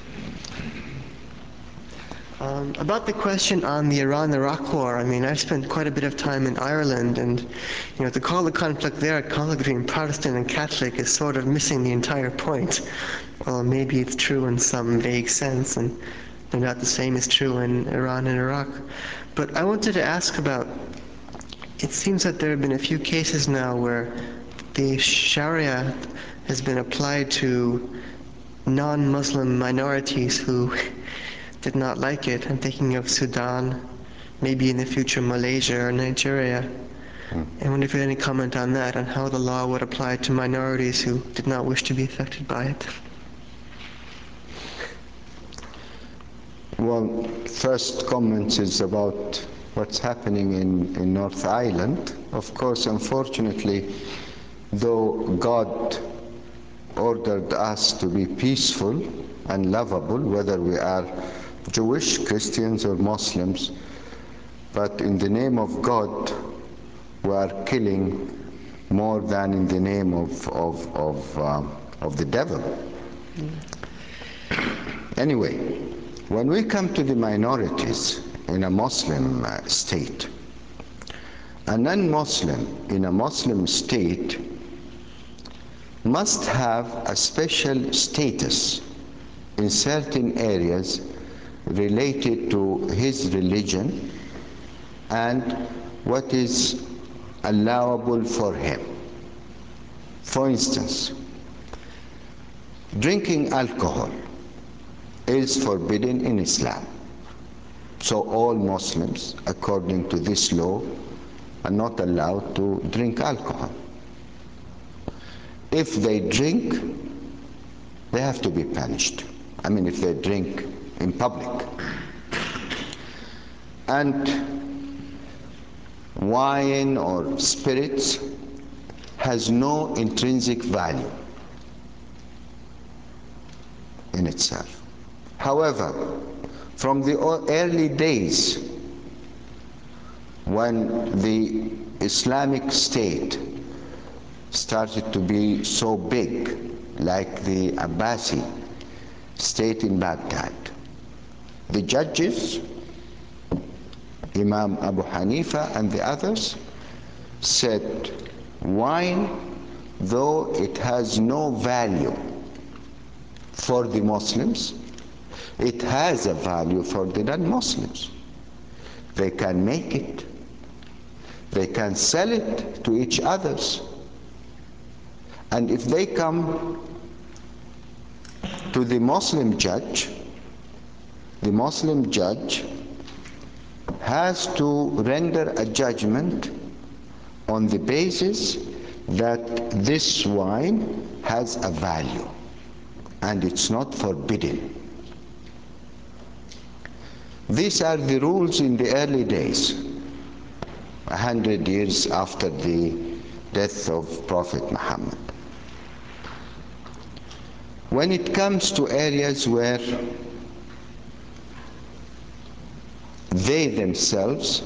[SPEAKER 6] about the question on the Iran-Iraq war, I mean, I've spent quite a bit of time in Ireland, and to call the conflict there a conflict between Protestant and Catholic is sort of missing the entire point. Well, maybe it's true in some vague sense, and no doubt the same is true in Iran and Iraq. But I wanted to ask about, it seems that there have been a few cases now where the Sharia has been applied to non-Muslim minorities who did not like it. I'm thinking of Sudan, maybe in the future Malaysia or Nigeria. I wonder if you had any comment on that, on how the law would apply to minorities who did not wish to be affected by it.
[SPEAKER 3] Well, first comment is about what's happening in North Ireland. Of course, unfortunately, though God ordered us to be peaceful and lovable, whether we are Jewish, Christians, or Muslims, but in the name of God, we are killing more than in the name of the devil. Anyway, when we come to the minorities in a Muslim state, a non-Muslim in a Muslim state must have a special status in certain areas related to his religion and what is allowable for him. For instance, drinking alcohol is forbidden in Islam. So all Muslims, according to this law, are not allowed to drink alcohol. If they drink, they have to be punished. I mean, if they drink in public. And wine or spirits has no intrinsic value in itself. However, from the early days when the Islamic State started to be so big, like the Abbasi state in Baghdad, the judges, Imam Abu Hanifa and the others, said wine, though it has no value for the Muslims, it has a value for the non-Muslims. They can make it. They can sell it to each others. And if they come to the Muslim judge has to render a judgment on the basis that this wine has a value and it's not forbidden. These are the rules in the early days, 100 years after the death of Prophet Muhammad. When it comes to areas where they themselves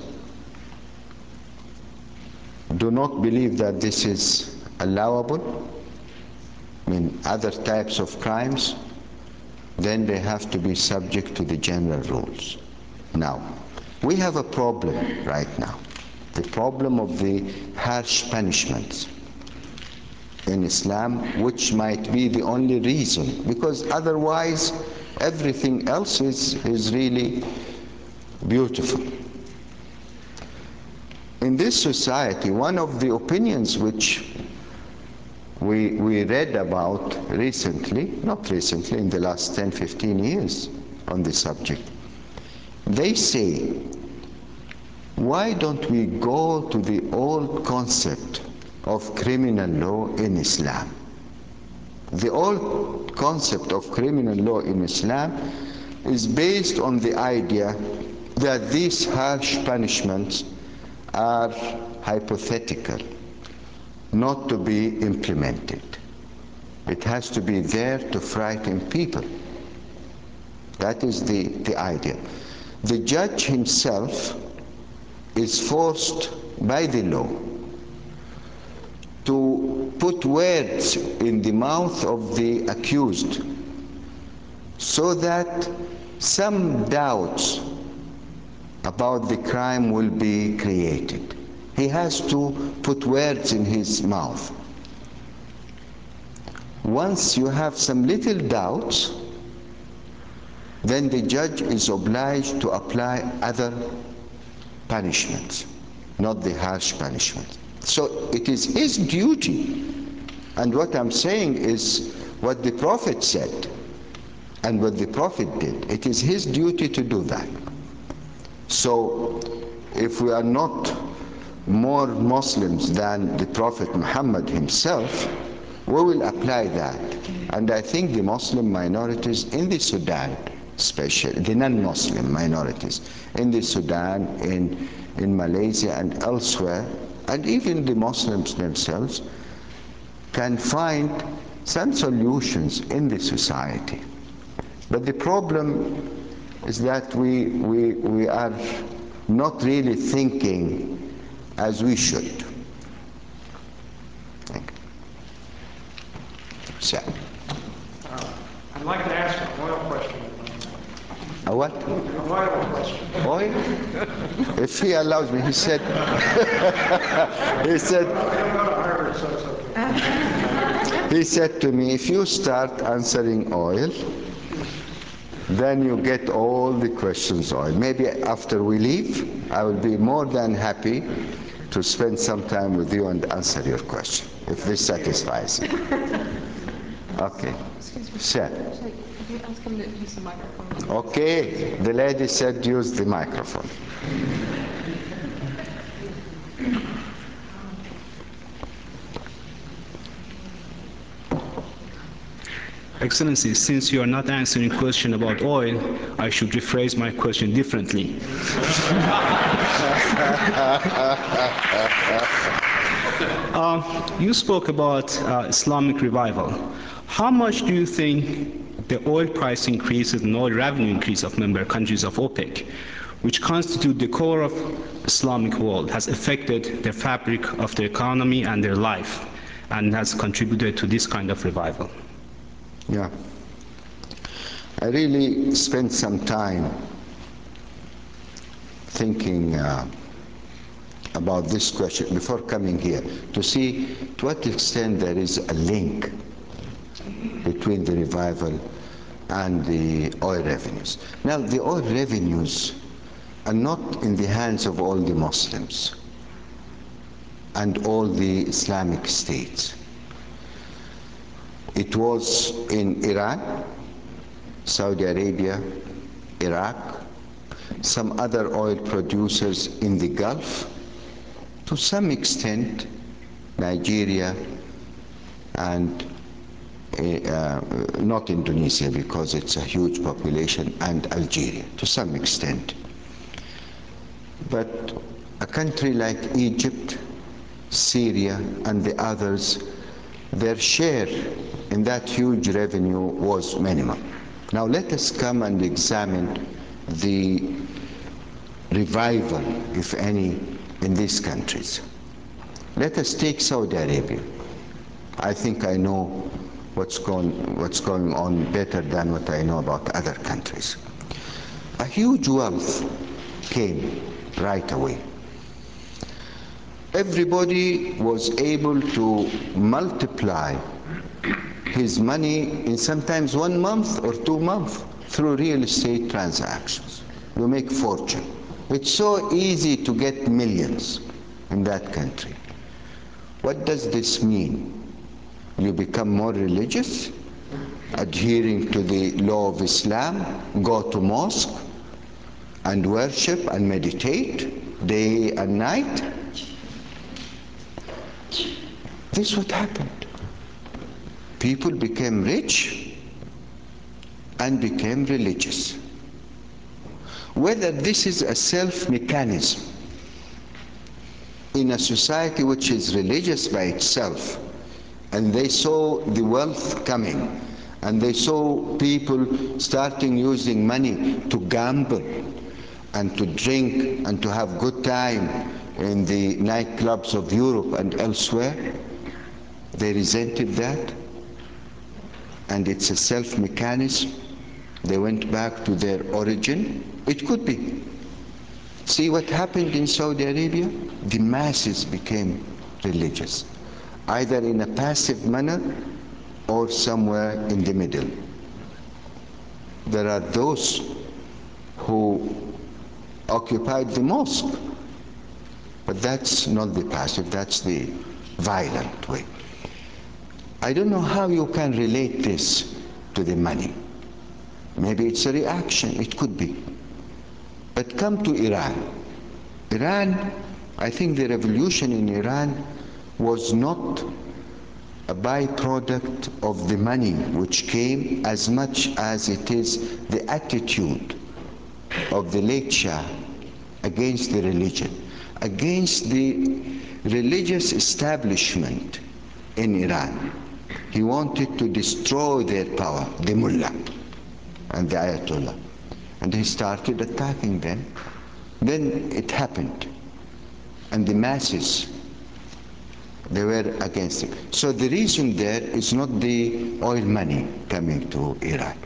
[SPEAKER 3] do not believe that this is allowable, I mean other types of crimes, then they have to be subject to the general rules. Now, we have a problem right now, the problem of the harsh punishments in Islam, which might be the only reason, because otherwise everything else is really beautiful. In this society, one of the opinions which we read about recently, not recently, in the last 10, 15 years on the subject, they say, why don't we go to the old concept of criminal law in Islam? The old concept of criminal law in Islam is based on the idea that these harsh punishments are hypothetical, not to be implemented. It has to be there to frighten people. That is the idea. The judge himself is forced by the law to put words in the mouth of the accused so that some doubts about the crime will be created. He has to put words in his mouth. Once you have some little doubts, then the judge is obliged to apply other punishments, not the harsh punishment. So it is his duty, and what I'm saying is what the Prophet said and what the Prophet did. It is his duty to do that. So if we are not more Muslims than the Prophet Muhammad himself, we will apply that. And I think the Muslim minorities in the Sudan, especially the non-Muslim minorities in the Sudan, in Malaysia and elsewhere, and even the Muslims themselves, can find some solutions in the society. But the problem is that we are not really thinking as we should. Thank you. So.
[SPEAKER 7] I'd like to ask a oil question.
[SPEAKER 3] A what?
[SPEAKER 7] A oil question.
[SPEAKER 3] Oil? If he allows me, he said, he said to me, if you start answering oil, then you get all the questions oil. Maybe after we leave, I will be more than happy to spend some time with you and answer your question, if this satisfies you. Okay. Sir.
[SPEAKER 1] Could you ask him to use the microphone?
[SPEAKER 3] Okay. The lady said use the microphone.
[SPEAKER 8] Excellency, since you are not answering a question about oil, I should rephrase my question differently. You spoke about Islamic revival. How much do you think the oil price increases and oil revenue increase of member countries of OPEC, which constitute the core of Islamic world, has affected the fabric of their economy and their life, and has contributed to this kind of revival?
[SPEAKER 3] Yeah. I really spent some time thinking about this question before coming here to see to what extent there is a link between the revival and the oil revenues. Now, the oil revenues and not in the hands of all the Muslims and all the Islamic states. It was in Iran, Saudi Arabia, Iraq, some other oil producers in the Gulf, to some extent Nigeria, and not Indonesia because it's a huge population, and Algeria to some extent. But a country like Egypt, Syria, and the others, their share in that huge revenue was minimum. Now let us come and examine the revival, if any, in these countries. Let us take Saudi Arabia. I think I know what's going on better than what I know about other countries. A huge wealth came right away. Everybody was able to multiply his money in sometimes 1 month or 2 months through real estate transactions. You make fortune. It's so easy to get millions in that country. What does this mean? You become more religious, adhering to the law of Islam, go to mosque and worship and meditate day and night. This is what happened. People became rich and became religious. Whether this is a self-mechanism in a society which is religious by itself, and they saw the wealth coming, and they saw people starting using money to gamble and to drink and to have good time in the nightclubs of Europe and elsewhere, they resented that, and it's a self-mechanism. They went back to their origin. It could be. See what happened in Saudi Arabia? The masses became religious, either in a passive manner or somewhere in the middle. There are those who occupied the mosque, but that's not the passive, that's the violent way. I don't know how you can relate this to the money. Maybe it's a reaction, it could be. But come to Iran. Iran, I think the revolution in Iran was not a byproduct of the money which came as much as it is the attitude of the late Shah against the religion, against the religious establishment in Iran. He wanted to destroy their power, the mullah and the ayatollah. And he started attacking them. Then it happened. And the masses, they were against him. So the reason there is not the oil money coming to Iraq.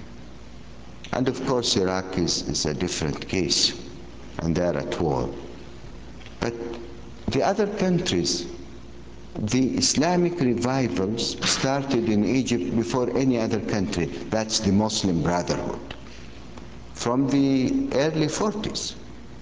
[SPEAKER 3] And of course Iraq is a different case, and they're at war. But the other countries, the Islamic revivals started in Egypt before any other country. That's the Muslim Brotherhood, from the early 40s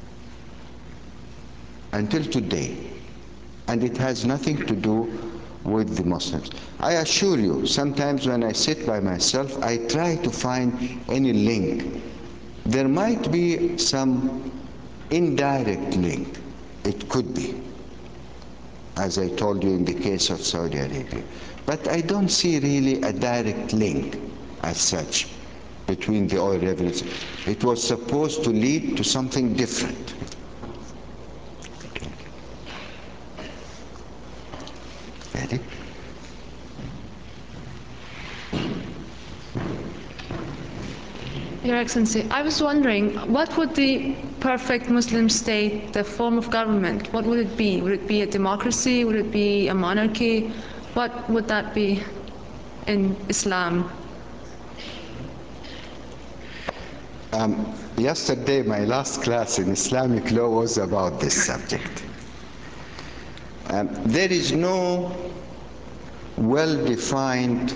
[SPEAKER 3] until today. And it has nothing to do with the Muslims. I assure you, sometimes when I sit by myself, I try to find any link. There might be some indirect link. It could be, as I told you in the case of Saudi Arabia. But I don't see really a direct link as such between the oil revolution. It was supposed to lead to something different. Ready?
[SPEAKER 9] Your Excellency, I was wondering, what would the perfect Muslim state, the form of government, what would it be? Would it be a democracy? Would it be a monarchy? What would that be in Islam?
[SPEAKER 3] Yesterday, my last class in Islamic law was about this subject. There is no well-defined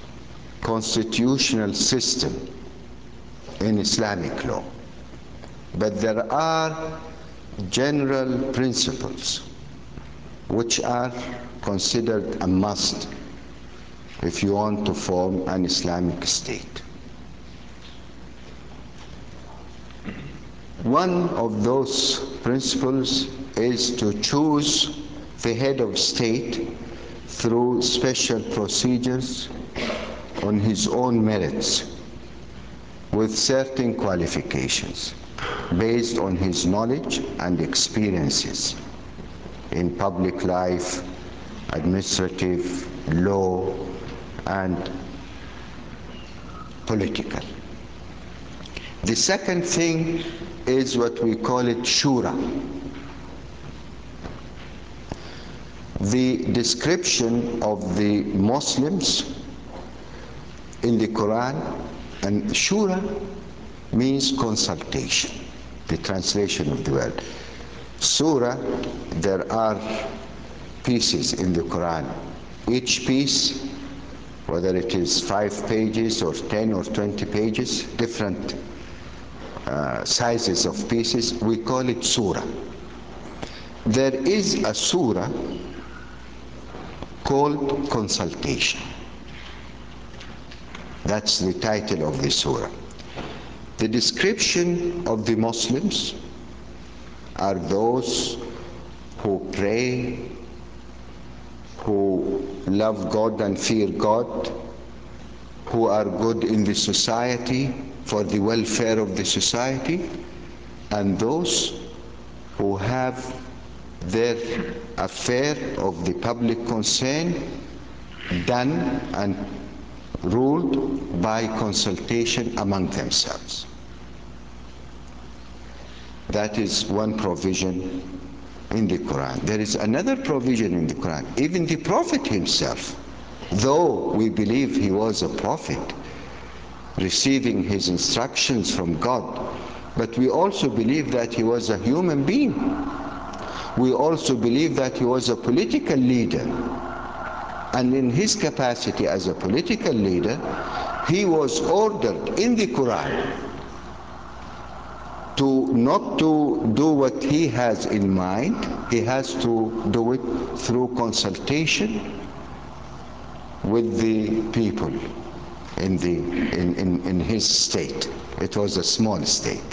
[SPEAKER 3] constitutional system in Islamic law. But there are general principles which are considered a must if you want to form an Islamic state. One of those principles is to choose the head of state through special procedures on his own merits with certain qualifications based on his knowledge and experiences in public life, administrative, law, and political. The second thing is what we call it shura. The description of the Muslims in the Quran, and shura means consultation, the translation of the word. Surah, there are pieces in the Quran. Each piece, whether it is 5 pages or 10 or 20 pages, different sizes of pieces, we call it surah. There is a surah called consultation. That's the title of the surah. The description of the Muslims are those who pray, who love God and fear God, who are good in the society for the welfare of the society, and those who have their affair of the public concern done and ruled by consultation among themselves. That is one provision in the Quran. There is another provision in the Quran. Even the Prophet himself, though we believe he was a prophet, receiving his instructions from God, but we also believe that he was a human being. We also believe that he was a political leader. And in his capacity as a political leader, he was ordered in the Quran to not to do what he has in mind. He has to do it through consultation with the people in his state. It was a small state.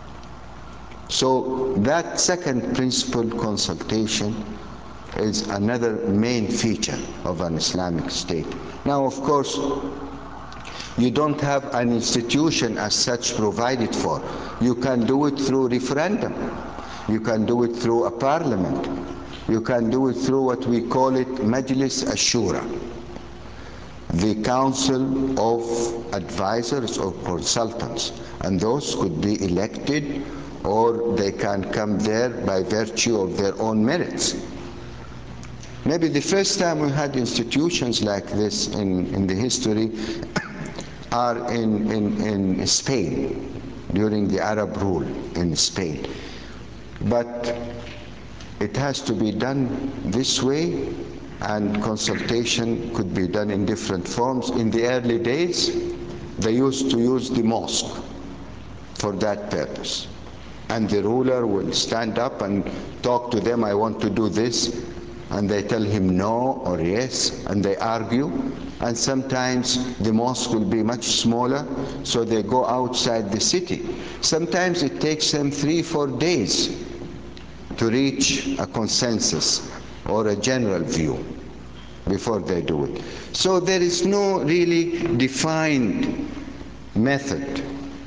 [SPEAKER 3] So that second principle, consultation, is another main feature of an Islamic state. Now, of course, you don't have an institution as such provided for. You can do it through referendum. You can do it through a parliament. You can do it through what we call it Majlis Ashura, the council of advisors or consultants. And those could be elected, or they can come there by virtue of their own merits. Maybe the first time we had institutions like this in the history are in Spain, during the Arab rule in Spain. But it has to be done this way, and consultation could be done in different forms. In the early days, they used to use the mosque for that purpose. And the ruler will stand up and talk to them, I want to do this, and they tell him no or yes, and they argue. And sometimes the mosque will be much smaller, so they go outside the city. Sometimes it takes them 3-4 days to reach a consensus or a general view before they do it. So there is no really defined method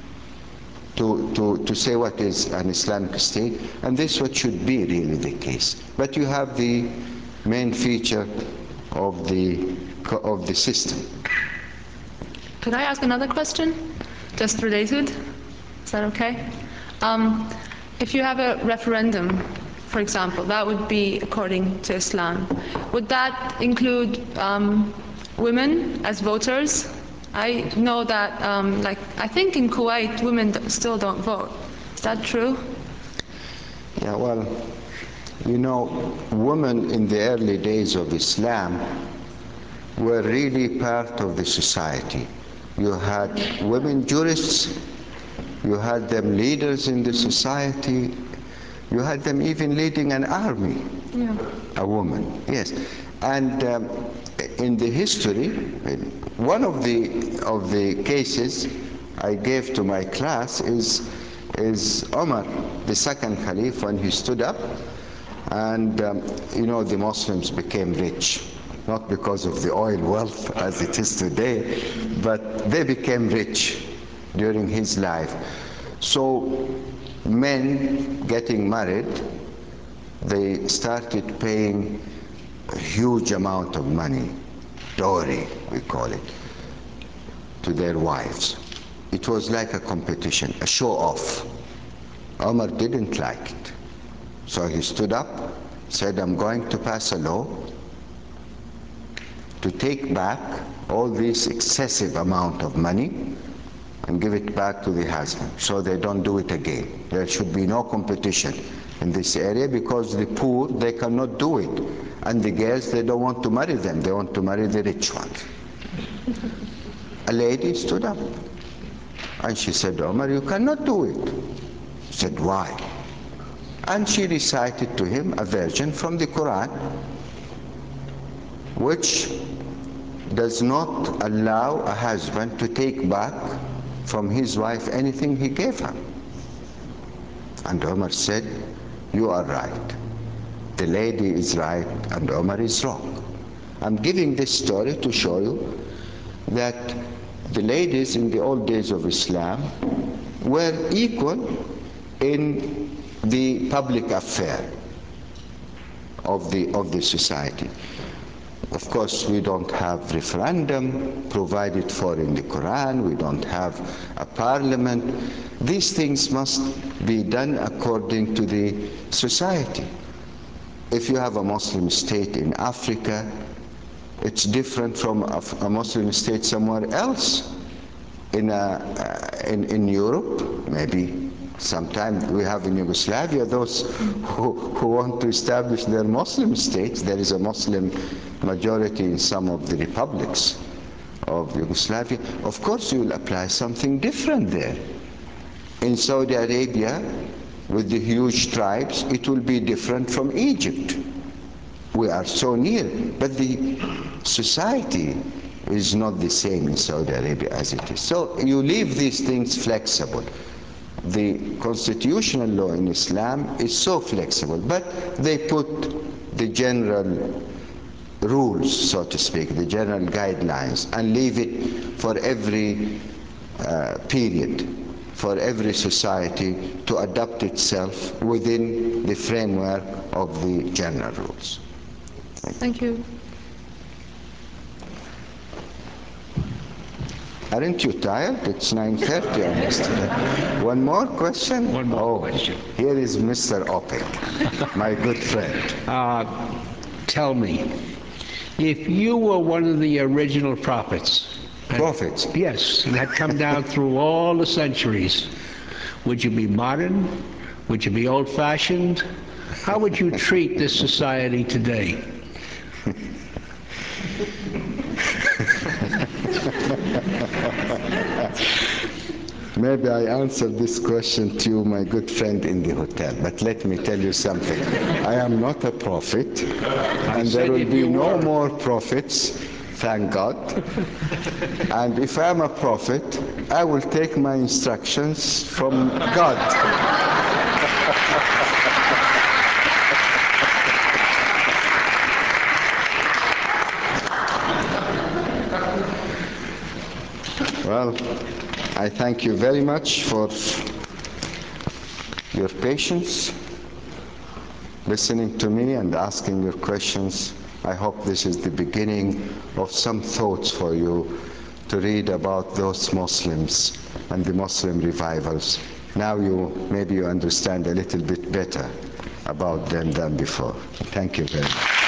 [SPEAKER 3] to say what is an Islamic state, and this is what should be really the case. But you have the main feature of the system.
[SPEAKER 9] Could I ask another question, just related? Is that okay? If you have a referendum, for example, that would be according to Islam. Would that include women as voters? I know that, I think in Kuwait, women still don't vote. Is that true?
[SPEAKER 3] Yeah, well, you know, women in the early days of Islam were really part of the society. You had women jurists, You had them leaders in the society. You had them even leading an army.
[SPEAKER 9] Yeah.
[SPEAKER 3] A woman, yes. And in the history, one of the cases I gave to my class is Umar, the second Caliph, when he stood up, and the Muslims became rich, not because of the oil wealth as it is today, but they became rich during his life. So men getting married, they started paying a huge amount of money, dowry we call it, to their wives. It was like a competition, a show off. Umar didn't like it. So he stood up, said, I'm going to pass a law to take back all this excessive amount of money and give it back to the husband so they don't do it again. There should be no competition in this area because the poor, they cannot do it. And the girls, they don't want to marry them. They want to marry the rich ones. A lady stood up and she said, Umar, you cannot do it. He said, why? And she recited to him a version from the Quran which does not allow a husband to take back from his wife anything he gave her. And Umar said, you are right. The lady is right and Umar is wrong. I'm giving this story to show you that the ladies in the old days of Islam were equal in the public affair of the society. Of course, we don't have referendum provided for in the Quran. We don't have a parliament. These things must be done according to the society. If you have a Muslim state in Africa, it's different from a Muslim state somewhere else. In Europe, maybe sometimes we have in Yugoslavia those who want to establish their Muslim states. There is a Muslim majority in some of the republics of Yugoslavia. Of course, you will apply something different there. In Saudi Arabia, with the huge tribes, it will be different from Egypt. We are so near, but the society is not the same in Saudi Arabia as it is. So you leave these things flexible. The constitutional law in Islam is so flexible, but they put the general rules, so to speak, the general guidelines, and leave it for every period, for every society to adapt itself within the framework of the general rules.
[SPEAKER 9] Thank you.
[SPEAKER 3] Aren't you tired? It's 9:30 almost. One more question?
[SPEAKER 10] One more question.
[SPEAKER 3] Here is Mr. Opik, my good friend.
[SPEAKER 10] Tell me, if you were one of the original prophets.
[SPEAKER 3] Prophets?
[SPEAKER 10] Yes, that come down through all the centuries, would you be modern? Would you be old-fashioned? How would you treat this society today?
[SPEAKER 3] Maybe I answered this question to you, my good friend, in the hotel. But let me tell you something. I am not a prophet, and there will be no more prophets, thank God. And if I am a prophet, I will take my instructions from God. Well, I thank you very much for your patience, listening to me and asking your questions. I hope this is the beginning of some thoughts for you to read about those Muslims and the Muslim revivals. Now maybe you understand a little bit better about them than before. Thank you very much.